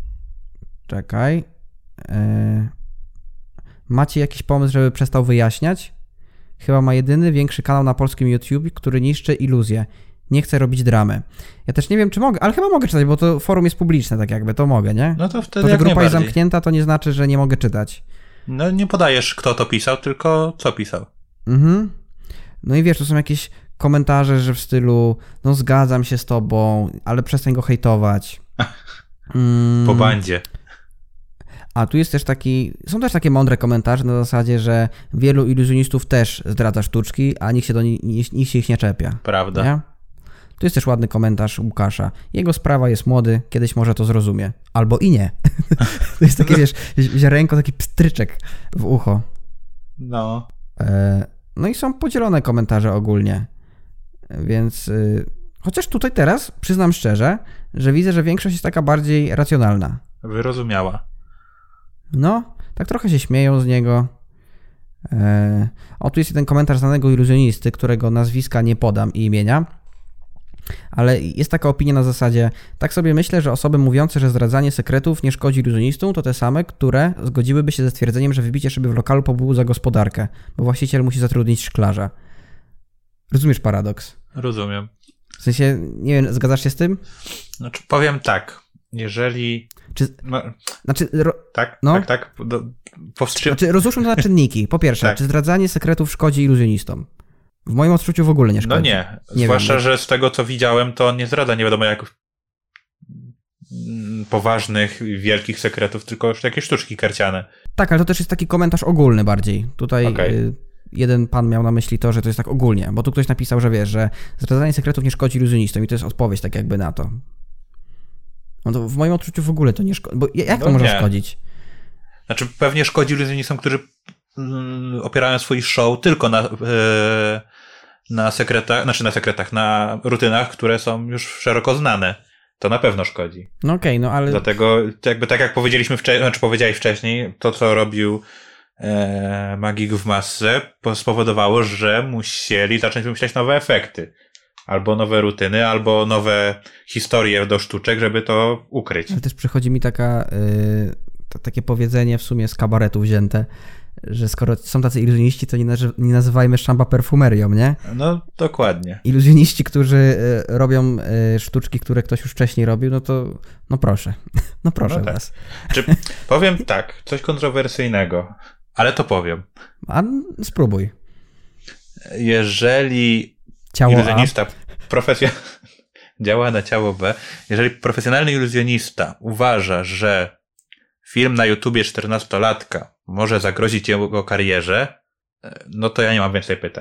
czekaj. E, macie jakiś pomysł, żeby przestał wyjaśniać? Chyba ma jedyny większy kanał na polskim YouTube, który niszczy iluzję. Nie chce robić dramy. Ja też nie wiem, czy mogę, ale chyba mogę czytać, bo to forum jest publiczne, tak jakby, to mogę, nie? No to wtedy to, że jak grupa jest zamknięta, to nie znaczy, że nie mogę czytać. No nie podajesz, kto to pisał, tylko co pisał. Mhm. No i wiesz, to są jakieś komentarze, że w stylu, no zgadzam się z tobą, ale przestań go hejtować. Mm. Po bandzie. A tu jest też taki, są też takie mądre komentarze na zasadzie, że wielu iluzjonistów też zdradza sztuczki, a nikt się do nich, nikt się ich nie czepia. Prawda. Nie? Tu jest też ładny komentarz Łukasza. Jego sprawa jest młody, kiedyś może to zrozumie. Albo i nie. To jest takie, wiesz, ziarenko, taki pstryczek w ucho. No. E, no i są podzielone komentarze ogólnie. Więc y, chociaż tutaj teraz, przyznam szczerze, że widzę, że większość jest taka bardziej racjonalna. Wyrozumiała. No, tak trochę się śmieją z niego. E, o, tu jest jeden komentarz znanego iluzjonisty, którego nazwiska nie podam i imienia. Ale jest taka opinia na zasadzie, tak sobie myślę, że osoby mówiące, że zdradzanie sekretów nie szkodzi iluzjonistom, to te same, które zgodziłyby się ze stwierdzeniem, że wybicie szyby w lokalu pobudza gospodarkę, bo właściciel musi zatrudnić szklarza. Rozumiesz paradoks? Rozumiem. W sensie, nie wiem, zgadzasz się z tym? Znaczy, powiem tak, jeżeli... Czy, no, znaczy, ro, tak, no? tak, tak, do, powstrzym... znaczy, rozłóżmy to na czynniki. Po pierwsze, tak. Czy zdradzanie sekretów szkodzi iluzjonistom? W moim odczuciu w ogóle nie szkodzi. No nie, nie zwłaszcza, wiem, że z tego co widziałem, to nie zdradza nie wiadomo jak poważnych, wielkich sekretów, tylko już jakieś sztuczki karciane. Tak, ale to też jest taki komentarz ogólny bardziej. Tutaj okay. y, jeden pan miał na myśli to, że to jest tak ogólnie, bo tu ktoś napisał, że wiesz, że zdradzanie sekretów nie szkodzi iluzjonistom i to jest odpowiedź tak jakby na to. No to w moim odczuciu w ogóle to nie szkodzi, bo jak to no może nie. szkodzić? Znaczy pewnie szkodzi iluzjonistom, którzy mm, opierają swój show tylko na... Yy... na sekretach, znaczy na sekretach, na rutynach, które są już szeroko znane. To na pewno szkodzi. No okej, okay, no ale... Dlatego jakby tak jak powiedzieliśmy wcześniej, znaczy powiedziałeś wcześniej, to co robił e, Magik w masce spowodowało, że musieli zacząć wymyślać nowe efekty. Albo nowe rutyny, albo nowe historie do sztuczek, żeby to ukryć. Ale też przychodzi mi taka, yy, to, takie powiedzenie w sumie z kabaretu wzięte, że skoro są tacy iluzjoniści, to nie, nazy- nie nazywajmy szamba perfumerią, nie? No, dokładnie. Iluzjoniści, którzy y, robią y, sztuczki, które ktoś już wcześniej robił, no to no proszę. No proszę no tak. was. Czy, powiem tak, coś kontrowersyjnego, ale to powiem. A spróbuj. Jeżeli Ciało iluzjonista... A. profesja działa na ciało B. Jeżeli profesjonalny iluzjonista uważa, że film na YouTubie czternastolatka może zagrozić jego karierze, no to ja nie mam więcej pytań.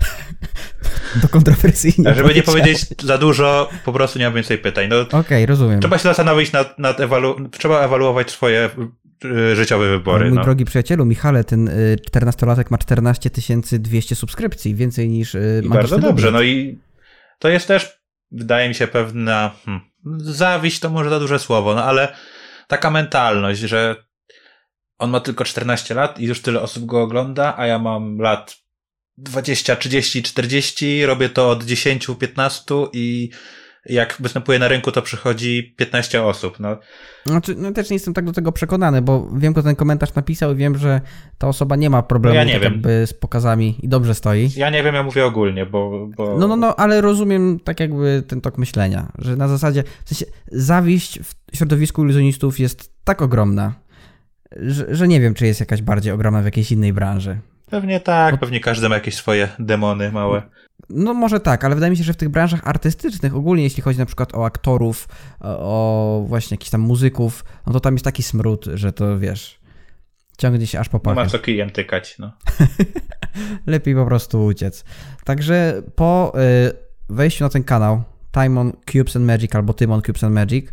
To kontrowersyjnie. A żeby nie powiedzieć za dużo, po prostu nie mam więcej pytań. No, Okej, okay, rozumiem. Trzeba się zastanowić nad, nad ewalu- trzeba ewaluować swoje y, życiowe wybory. Mój no. drogi przyjacielu, Michale, ten y, czternastolatek ma czternaście tysięcy dwieście subskrypcji, więcej niż y, I bardzo dobrze. No i to jest też, wydaje mi się, pewna hmm, zawiść to może za duże słowo, no ale taka mentalność, że on ma tylko czternaście lat i już tyle osób go ogląda, a ja mam lat dwadzieścia, trzydzieści, czterdzieści, robię to od dziesięć, piętnaście i jak występuję na rynku, to przychodzi piętnaście osób. No. Znaczy, no też nie jestem tak do tego przekonany, bo wiem, kto ten komentarz napisał i wiem, że ta osoba nie ma problemu no ja nie tak wiem. jakby z pokazami i dobrze stoi. Ja nie wiem, ja mówię ogólnie, bo, bo... No, no, no, ale rozumiem tak jakby ten tok myślenia, że na zasadzie, w sensie zawiść w środowisku iluzjonistów jest tak ogromna, że, że nie wiem, czy jest jakaś bardziej ogromna w jakiejś innej branży. Pewnie tak, pewnie każdy ma jakieś swoje demony małe. No może tak, ale wydaje mi się, że w tych branżach artystycznych, ogólnie jeśli chodzi na przykład o aktorów, o właśnie jakichś tam muzyków, no to tam jest taki smród, że to wiesz, ciągnie się aż po pachę. Nie ma co kijem tykać, no. Lepiej po prostu uciec. Także po y, wejściu na ten kanał Timon Cubes and Magic albo Timon Cubes and Magic, y,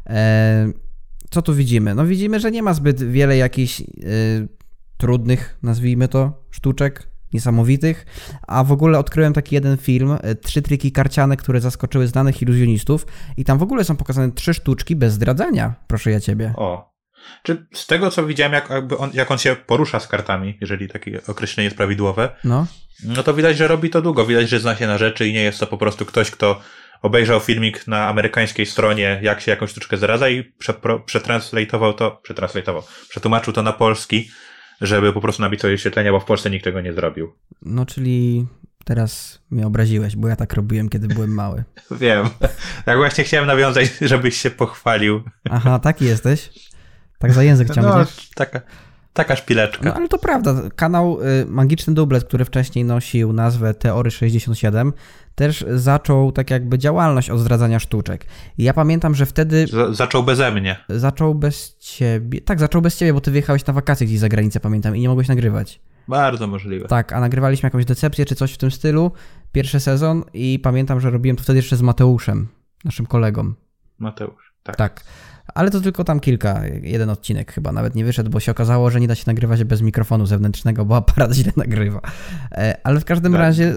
co tu widzimy? No widzimy, że nie ma zbyt wiele jakichś y, trudnych, nazwijmy to, sztuczek, niesamowitych, a w ogóle odkryłem taki jeden film, trzy triki karciane, które zaskoczyły znanych iluzjonistów i tam w ogóle są pokazane trzy sztuczki bez zdradzania, proszę ja ciebie. O, czy z tego co widziałem, jak, jakby on, jak on się porusza z kartami, jeżeli takie określenie jest prawidłowe, no. no to widać, że robi to długo, widać, że zna się na rzeczy i nie jest to po prostu ktoś, kto obejrzał filmik na amerykańskiej stronie, jak się jakąś sztuczkę zaradza i przepro, przetranslatował to, przetranslatował, przetłumaczył to na polski, żeby po prostu nabić sobie wyświetlenia, bo w Polsce nikt tego nie zrobił. No, czyli teraz mnie obraziłeś, bo ja tak robiłem, kiedy byłem mały. Wiem. Tak właśnie chciałem nawiązać, żebyś się pochwalił. Aha, taki jesteś? Tak za język ciągniesz? No, taka, taka szpileczka. No, ale to prawda. Kanał y, Magiczny Dublet, który wcześniej nosił nazwę Teory sześćdziesiąt siedem, też zaczął tak jakby działalność od zdradzania sztuczek. I ja pamiętam, że wtedy... Z- zaczął beze mnie. Zaczął bez ciebie. Tak, zaczął bez ciebie, bo ty wyjechałeś na wakacje gdzieś za granicę, pamiętam, i nie mogłeś nagrywać. Bardzo możliwe. Tak, a nagrywaliśmy jakąś decepcję czy coś w tym stylu, pierwszy sezon i pamiętam, że robiłem to wtedy jeszcze z Mateuszem, naszym kolegą. Mateusz, tak. Tak. Ale to tylko tam kilka, jeden odcinek chyba nawet nie wyszedł, bo się okazało, że nie da się nagrywać bez mikrofonu zewnętrznego, bo aparat źle nagrywa. Ale w każdym tak, razie...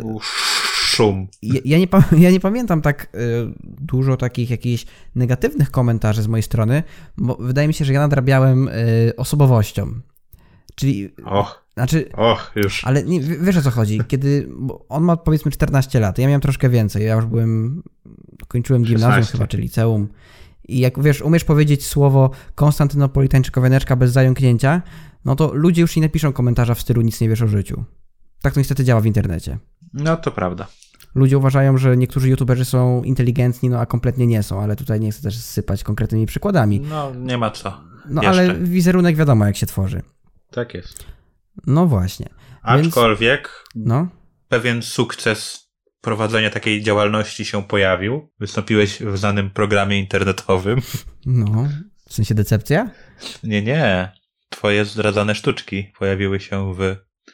Szum. Ja, ja, nie, ja nie pamiętam tak y, dużo takich jakichś negatywnych komentarzy z mojej strony, bo wydaje mi się, że ja nadrabiałem y, osobowością. Czyli... Och, znaczy, och już. Ale nie, wiesz o co chodzi, kiedy bo on ma powiedzmy czternaście lat, ja miałem troszkę więcej, ja już byłem, kończyłem gimnazjum szesnaście chyba, czy liceum. I jak wiesz, umiesz powiedzieć słowo Konstantynopolitańczyk Wieneczka bez zająknięcia, no to ludzie już nie napiszą komentarza w stylu nic nie wiesz o życiu. Tak to niestety działa w internecie. No to prawda. Ludzie uważają, że niektórzy youtuberzy są inteligentni, no a kompletnie nie są, ale tutaj nie chcę też sypać konkretnymi przykładami. No nie ma co. No Jeszcze. Ale wizerunek wiadomo jak się tworzy. Tak jest. No właśnie. Aczkolwiek Więc, no. pewien sukces prowadzenia takiej działalności się pojawił. Wystąpiłeś w znanym programie internetowym. No, w sensie decepcja? Nie, nie. Twoje zdradzane sztuczki pojawiły się w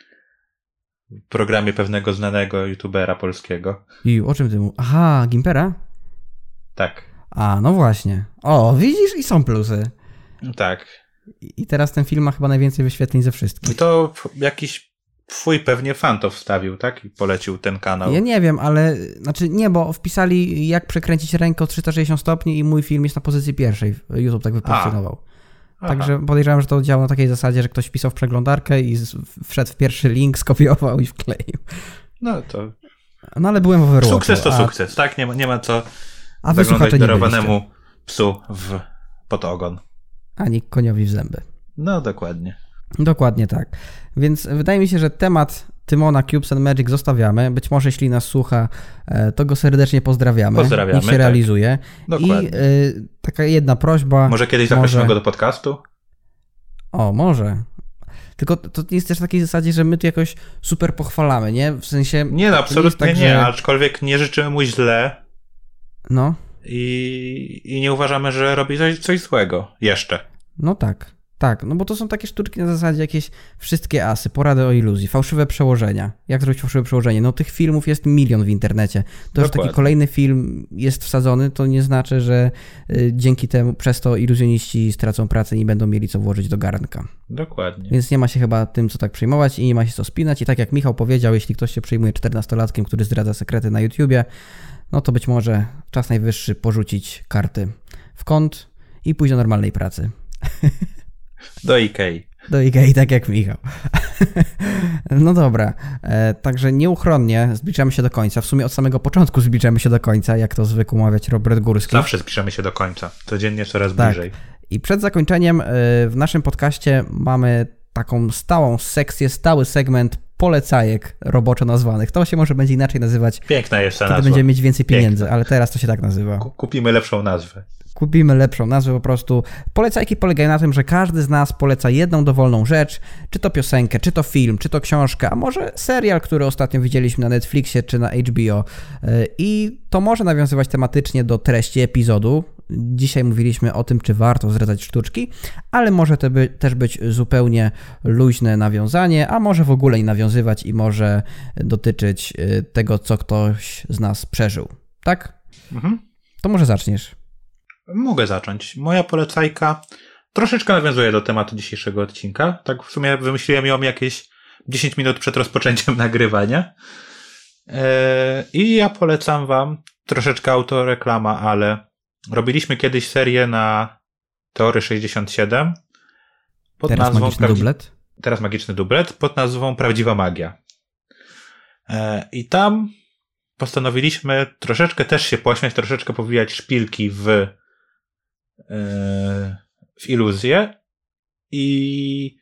programie pewnego znanego youtubera polskiego. I o czym ty mówisz? Aha, Gimpera? Tak. A, no właśnie. O, widzisz, i są plusy. Tak. I teraz ten film ma chyba najwięcej wyświetleń ze wszystkich. I to jakiś twój pewnie fan to wstawił, tak? I polecił ten kanał. Ja nie wiem, ale... Znaczy nie, bo wpisali jak przekręcić rękę o trzysta sześćdziesiąt stopni i mój film jest na pozycji pierwszej. YouTube tak wypozycjonował. Także podejrzewam, że to działa na takiej zasadzie, że ktoś wpisał w przeglądarkę i wszedł w pierwszy link, skopiował i wkleił. No to... No ale byłem w Overwatchu. Sukces to a... sukces, tak? Nie ma, nie ma co a zaglądać darowanemu psu w pod ogon. Ani koniowi w zęby. No dokładnie. Dokładnie tak. Więc wydaje mi się, że temat Tymona Cubes and Magic zostawiamy. Być może jeśli nas słucha, to go serdecznie pozdrawiamy. Pozdrawiamy. Niech się tak. realizuje. Dokładnie. I y, taka jedna prośba. Może kiedyś zaprosimy może... go do podcastu? O, może. Tylko to jest też w takiej zasadzie, że my tu jakoś super pochwalamy, nie? W sensie... Nie, no absolutnie tak, nie, że... aczkolwiek nie życzymy mu źle. No. I, i nie uważamy, że robi coś, coś złego. Jeszcze. No tak. Tak, no bo to są takie sztuczki na zasadzie jakieś wszystkie asy, porady o iluzji, fałszywe przełożenia. Jak zrobić fałszywe przełożenie? No tych filmów jest milion w internecie. To, że taki kolejny film jest wsadzony, to nie znaczy, że y, dzięki temu, przez to iluzjoniści stracą pracę i nie będą mieli co włożyć do garnka. Dokładnie. Więc nie ma się chyba tym, co tak przejmować i nie ma się co spinać. I tak jak Michał powiedział, jeśli ktoś się przejmuje czternastolatkiem, który zdradza sekrety na YouTubie, no to być może czas najwyższy porzucić karty w kąt i pójść do normalnej pracy. Do Ikei. Do Ikei, tak jak Michał. No dobra, e, także nieuchronnie zbliżamy się do końca. W sumie od samego początku zbliżamy się do końca, jak to zwykł mawiać Robert Górski. Zawsze zbliżamy się do końca. Codziennie coraz tak. bliżej. I przed zakończeniem e, w naszym podcaście mamy taką stałą sekcję, stały segment polecajek roboczo nazwanych. To się może będzie inaczej nazywać. Piękna jest ta nazwa. nazwa. Będziemy mieć więcej pieniędzy, Piękna. Ale teraz to się tak nazywa. Kupimy lepszą nazwę. Kupimy lepszą nazwę po prostu. Polecajki polegają na tym, że każdy z nas poleca jedną dowolną rzecz, czy to piosenkę, czy to film, czy to książkę, a może serial, który ostatnio widzieliśmy na Netflixie, czy na H B O. I to może nawiązywać tematycznie do treści epizodu. Dzisiaj mówiliśmy o tym, czy warto zdradzać sztuczki, ale może to by, też być zupełnie luźne nawiązanie, a może w ogóle nie nawiązywać i może dotyczyć tego, co ktoś z nas przeżył. Tak? Mhm. To może zaczniesz. Mogę zacząć. Moja polecajka troszeczkę nawiązuje do tematu dzisiejszego odcinka. Tak w sumie wymyśliłem ją jakieś dziesięć minut przed rozpoczęciem nagrywania. I ja polecam wam troszeczkę autoreklama, ale robiliśmy kiedyś serię na Teory sześćdziesiąt siedem pod Teraz nazwą magiczny Prawdzi- dublet. Teraz magiczny dublet pod nazwą Prawdziwa Magia. I tam postanowiliśmy troszeczkę też się pośmiać, troszeczkę powijać szpilki w w iluzję i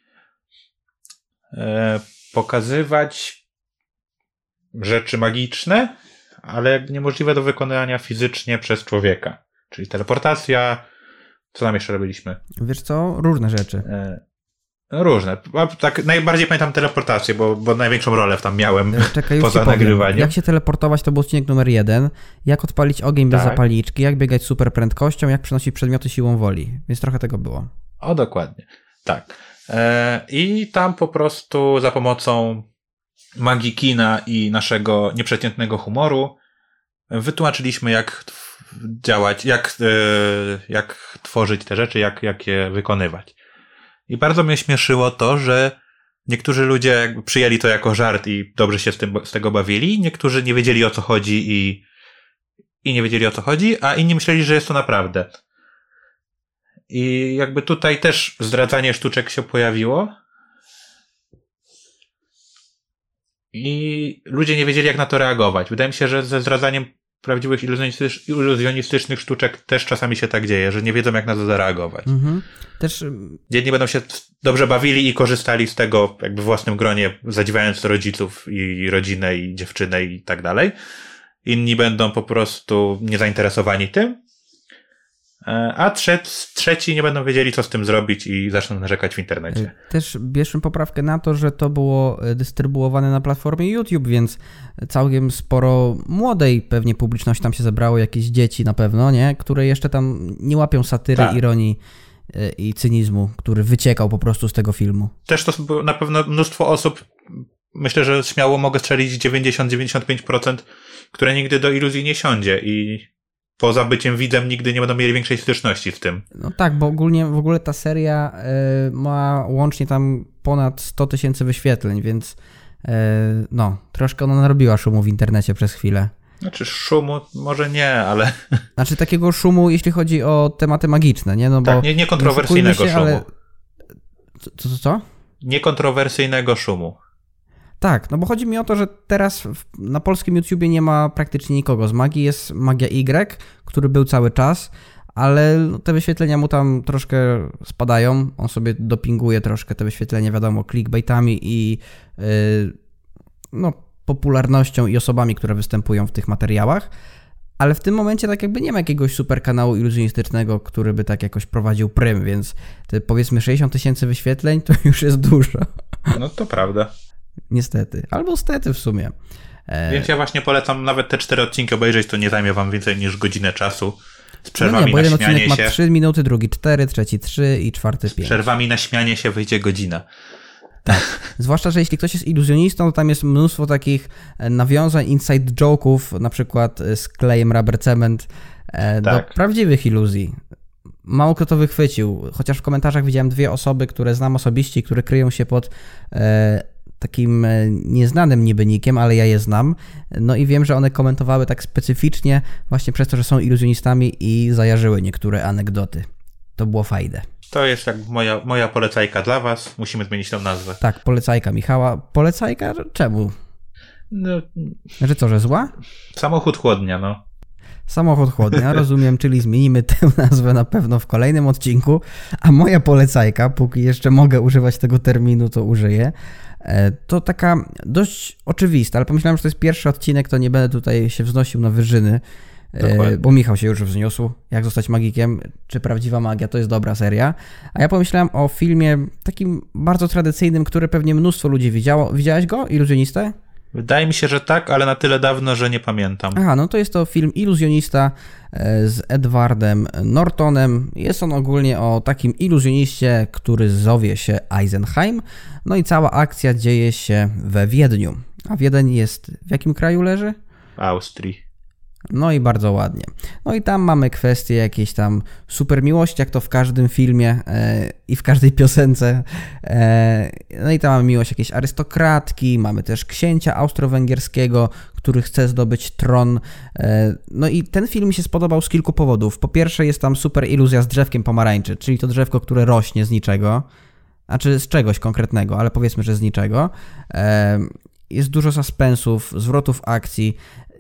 pokazywać rzeczy magiczne, ale niemożliwe do wykonania fizycznie przez człowieka. Czyli teleportacja. Co tam jeszcze robiliśmy? Wiesz co? Różne rzeczy. Różne. Tak najbardziej pamiętam teleportację, bo, bo największą rolę tam miałem. Czekaj, już poza nagrywaniem. Jak się teleportować, to był odcinek numer jeden. Jak odpalić ogień bez tak. zapalniczki, jak biegać super prędkością, jak przenosić przedmioty siłą woli. Więc trochę tego było. O, dokładnie. Tak. E, I tam po prostu za pomocą magii kina i naszego nieprzeciętnego humoru wytłumaczyliśmy, jak działać, jak, e, jak tworzyć te rzeczy, jak, jak je wykonywać. I bardzo mnie śmieszyło to, że niektórzy ludzie jakby przyjęli to jako żart i dobrze się z, tym, z tego bawili, niektórzy nie wiedzieli, o co chodzi i, i nie wiedzieli, o co chodzi, a inni myśleli, że jest to naprawdę. I jakby tutaj też zdradzanie sztuczek się pojawiło i ludzie nie wiedzieli, jak na to reagować. Wydaje mi się, że ze zdradzaniem prawdziwych iluzjonistycz, iluzjonistycznych sztuczek też czasami się tak dzieje, że nie wiedzą, jak na to zareagować. Mhm. Też... Jedni będą się dobrze bawili i korzystali z tego jakby w własnym gronie, zadziwiając rodziców i rodzinę i dziewczynę i tak dalej. Inni będą po prostu niezainteresowani tym, a trzeci nie będą wiedzieli, co z tym zrobić i zaczną narzekać w internecie. Też bierzmy poprawkę na to, że to było dystrybuowane na platformie YouTube, więc całkiem sporo młodej pewnie publiczności tam się zebrało, jakieś dzieci na pewno, nie? Które jeszcze tam nie łapią satyry, tak. ironii i cynizmu, który wyciekał po prostu z tego filmu. Też to było na pewno mnóstwo osób, myślę, że śmiało mogę strzelić dziewięćdziesiąt do dziewięćdziesięciu pięciu procent, które nigdy do iluzji nie siądzie i poza byciem widzem nigdy nie będą mieli większej styczności z tym. No tak, bo ogólnie w ogóle ta seria y, ma łącznie tam ponad sto tysięcy wyświetleń, więc y, no, troszkę ona narobiła szumu w internecie przez chwilę. Znaczy szumu może nie, ale... Znaczy takiego szumu, jeśli chodzi o tematy magiczne, nie? No bo tak, nie, niekontrowersyjnego się, szumu. Ale... Co, co, co? Niekontrowersyjnego szumu. Tak, no bo chodzi mi o to, że teraz na polskim YouTubie nie ma praktycznie nikogo z magii. Jest Magia Y, który był cały czas, ale te wyświetlenia mu tam troszkę spadają. On sobie dopinguje troszkę te wyświetlenia, wiadomo, clickbaitami i yy, no, popularnością i osobami, które występują w tych materiałach. Ale w tym momencie tak jakby nie ma jakiegoś super kanału iluzjonistycznego, który by tak jakoś prowadził prym, więc te powiedzmy sześćdziesiąt tysięcy wyświetleń to już jest dużo. No to prawda. Niestety. Albo stety w sumie. Więc ja właśnie polecam nawet te cztery odcinki obejrzeć, to nie zajmie wam więcej niż godzinę czasu. Z przerwami no nie, bo na jeden śmianie odcinek się. ma trzy minuty, drugi cztery, trzeci trzy i czwarty pięć. Z przerwami na śmianie się wyjdzie godzina. Tak. Zwłaszcza, że jeśli ktoś jest iluzjonistą, to tam jest mnóstwo takich nawiązań, inside joke'ów, na przykład z klejem rubber cement tak. do prawdziwych iluzji. Mało kto to wychwycił, chociaż w komentarzach widziałem dwie osoby, które znam osobiście, które kryją się pod e, takim nieznanym niby nickiem, ale ja je znam. No i wiem, że one komentowały tak specyficznie właśnie przez to, że są iluzjonistami i zajarzyły niektóre anegdoty. To było fajne. To jest jak moja, moja polecajka dla was. Musimy zmienić tą nazwę. Tak, polecajka Michała. Polecajka? Czemu? No, że co, że zła? Samochód chłodnia, no. Samochód chłodnia, rozumiem, czyli zmienimy tę nazwę na pewno w kolejnym odcinku, a moja polecajka, póki jeszcze mogę używać tego terminu, to użyję, to taka dość oczywista, ale pomyślałem, że to jest pierwszy odcinek, to nie będę tutaj się wznosił na wyżyny, Dokładnie. Bo Michał się już wzniósł, Jak zostać magikiem, czy Prawdziwa magia, to jest dobra seria, a ja pomyślałem o filmie takim bardzo tradycyjnym, który pewnie mnóstwo ludzi widziało. Widziałeś go, Iluzjonistę? Wydaje mi się, że tak, ale na tyle dawno, że nie pamiętam. Aha, no to jest to film Iluzjonista z Edwardem Nortonem. Jest on ogólnie o takim iluzjoniście, który zowie się Eisenheim. No i cała akcja dzieje się we Wiedniu. A Wiedeń jest w jakim kraju leży? W Austrii. No i bardzo ładnie. No i tam mamy kwestie jakiejś tam super miłości, jak to w każdym filmie e, i w każdej piosence. E, no i tam mamy miłość jakiejś arystokratki, mamy też księcia austro-węgierskiego, który chce zdobyć tron. E, no i ten film mi się spodobał z kilku powodów. Po pierwsze jest tam super iluzja z drzewkiem pomarańczy, czyli to drzewko, które rośnie z niczego, a czy z czegoś konkretnego, ale powiedzmy, że z niczego. E, jest dużo suspensów, zwrotów akcji.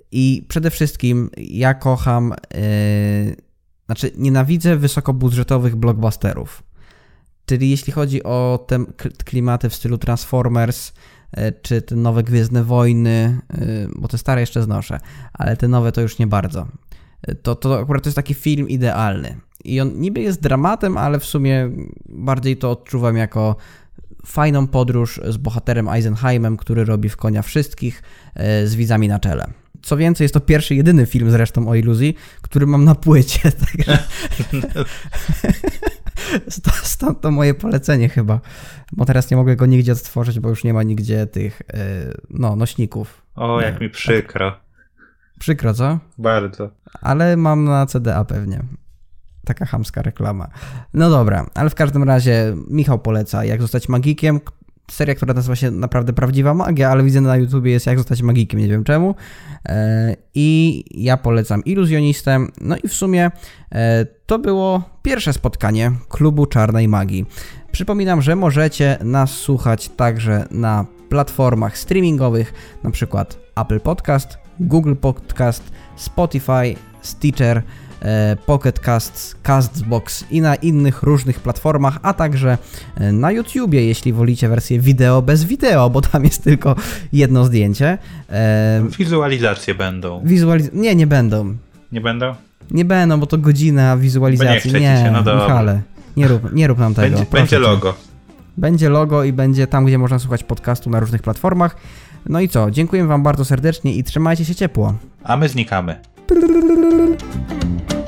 I przede wszystkim ja kocham, yy, znaczy nienawidzę wysokobudżetowych blockbusterów. Czyli jeśli chodzi o te klimaty w stylu Transformers, yy, czy te nowe Gwiezdne Wojny, yy, bo te stare jeszcze znoszę, ale te nowe to już nie bardzo. Yy, to, to akurat to jest taki film idealny. I on niby jest dramatem, ale w sumie bardziej to odczuwam jako fajną podróż z bohaterem Eisenheimem, który robi w konia wszystkich, yy, z widzami na czele. Co więcej, jest to pierwszy, jedyny film zresztą o iluzji, który mam na płycie. Także... Stąd to moje polecenie chyba, bo teraz nie mogę go nigdzie odtworzyć, bo już nie ma nigdzie tych no, nośników. O, jak nie, mi przykro. Tak. Przykro, co? Bardzo. Ale mam na C D A pewnie. Taka chamska reklama. No dobra, ale w każdym razie Michał poleca Jak zostać magikiem. Seria, która nazywa się naprawdę Prawdziwa Magia, ale widzę na YouTubie jest Jak zostać magikiem, nie wiem czemu. I ja polecam Iluzjonistę. No i w sumie to było pierwsze spotkanie Klubu Czarnej Magii. Przypominam, że możecie nas słuchać także na platformach streamingowych, na przykład Apple Podcast, Google Podcast, Spotify, Stitcher, Pocket Casts, Castbox i na innych różnych platformach, a także na YouTubie, jeśli wolicie wersję wideo bez wideo, bo tam jest tylko jedno zdjęcie. Wizualizacje będą. Wizualiz- nie, nie będą. Nie będą? Nie będą, bo to godzina wizualizacji. Bo nie chcecie się, no dobra. Michale, nie rób, nie rób nam tego. Będzie, będzie logo. Będzie logo i będzie tam, gdzie można słuchać podcastu na różnych platformach. No i co? Dziękuję wam bardzo serdecznie i trzymajcie się ciepło. A my znikamy. Thank you.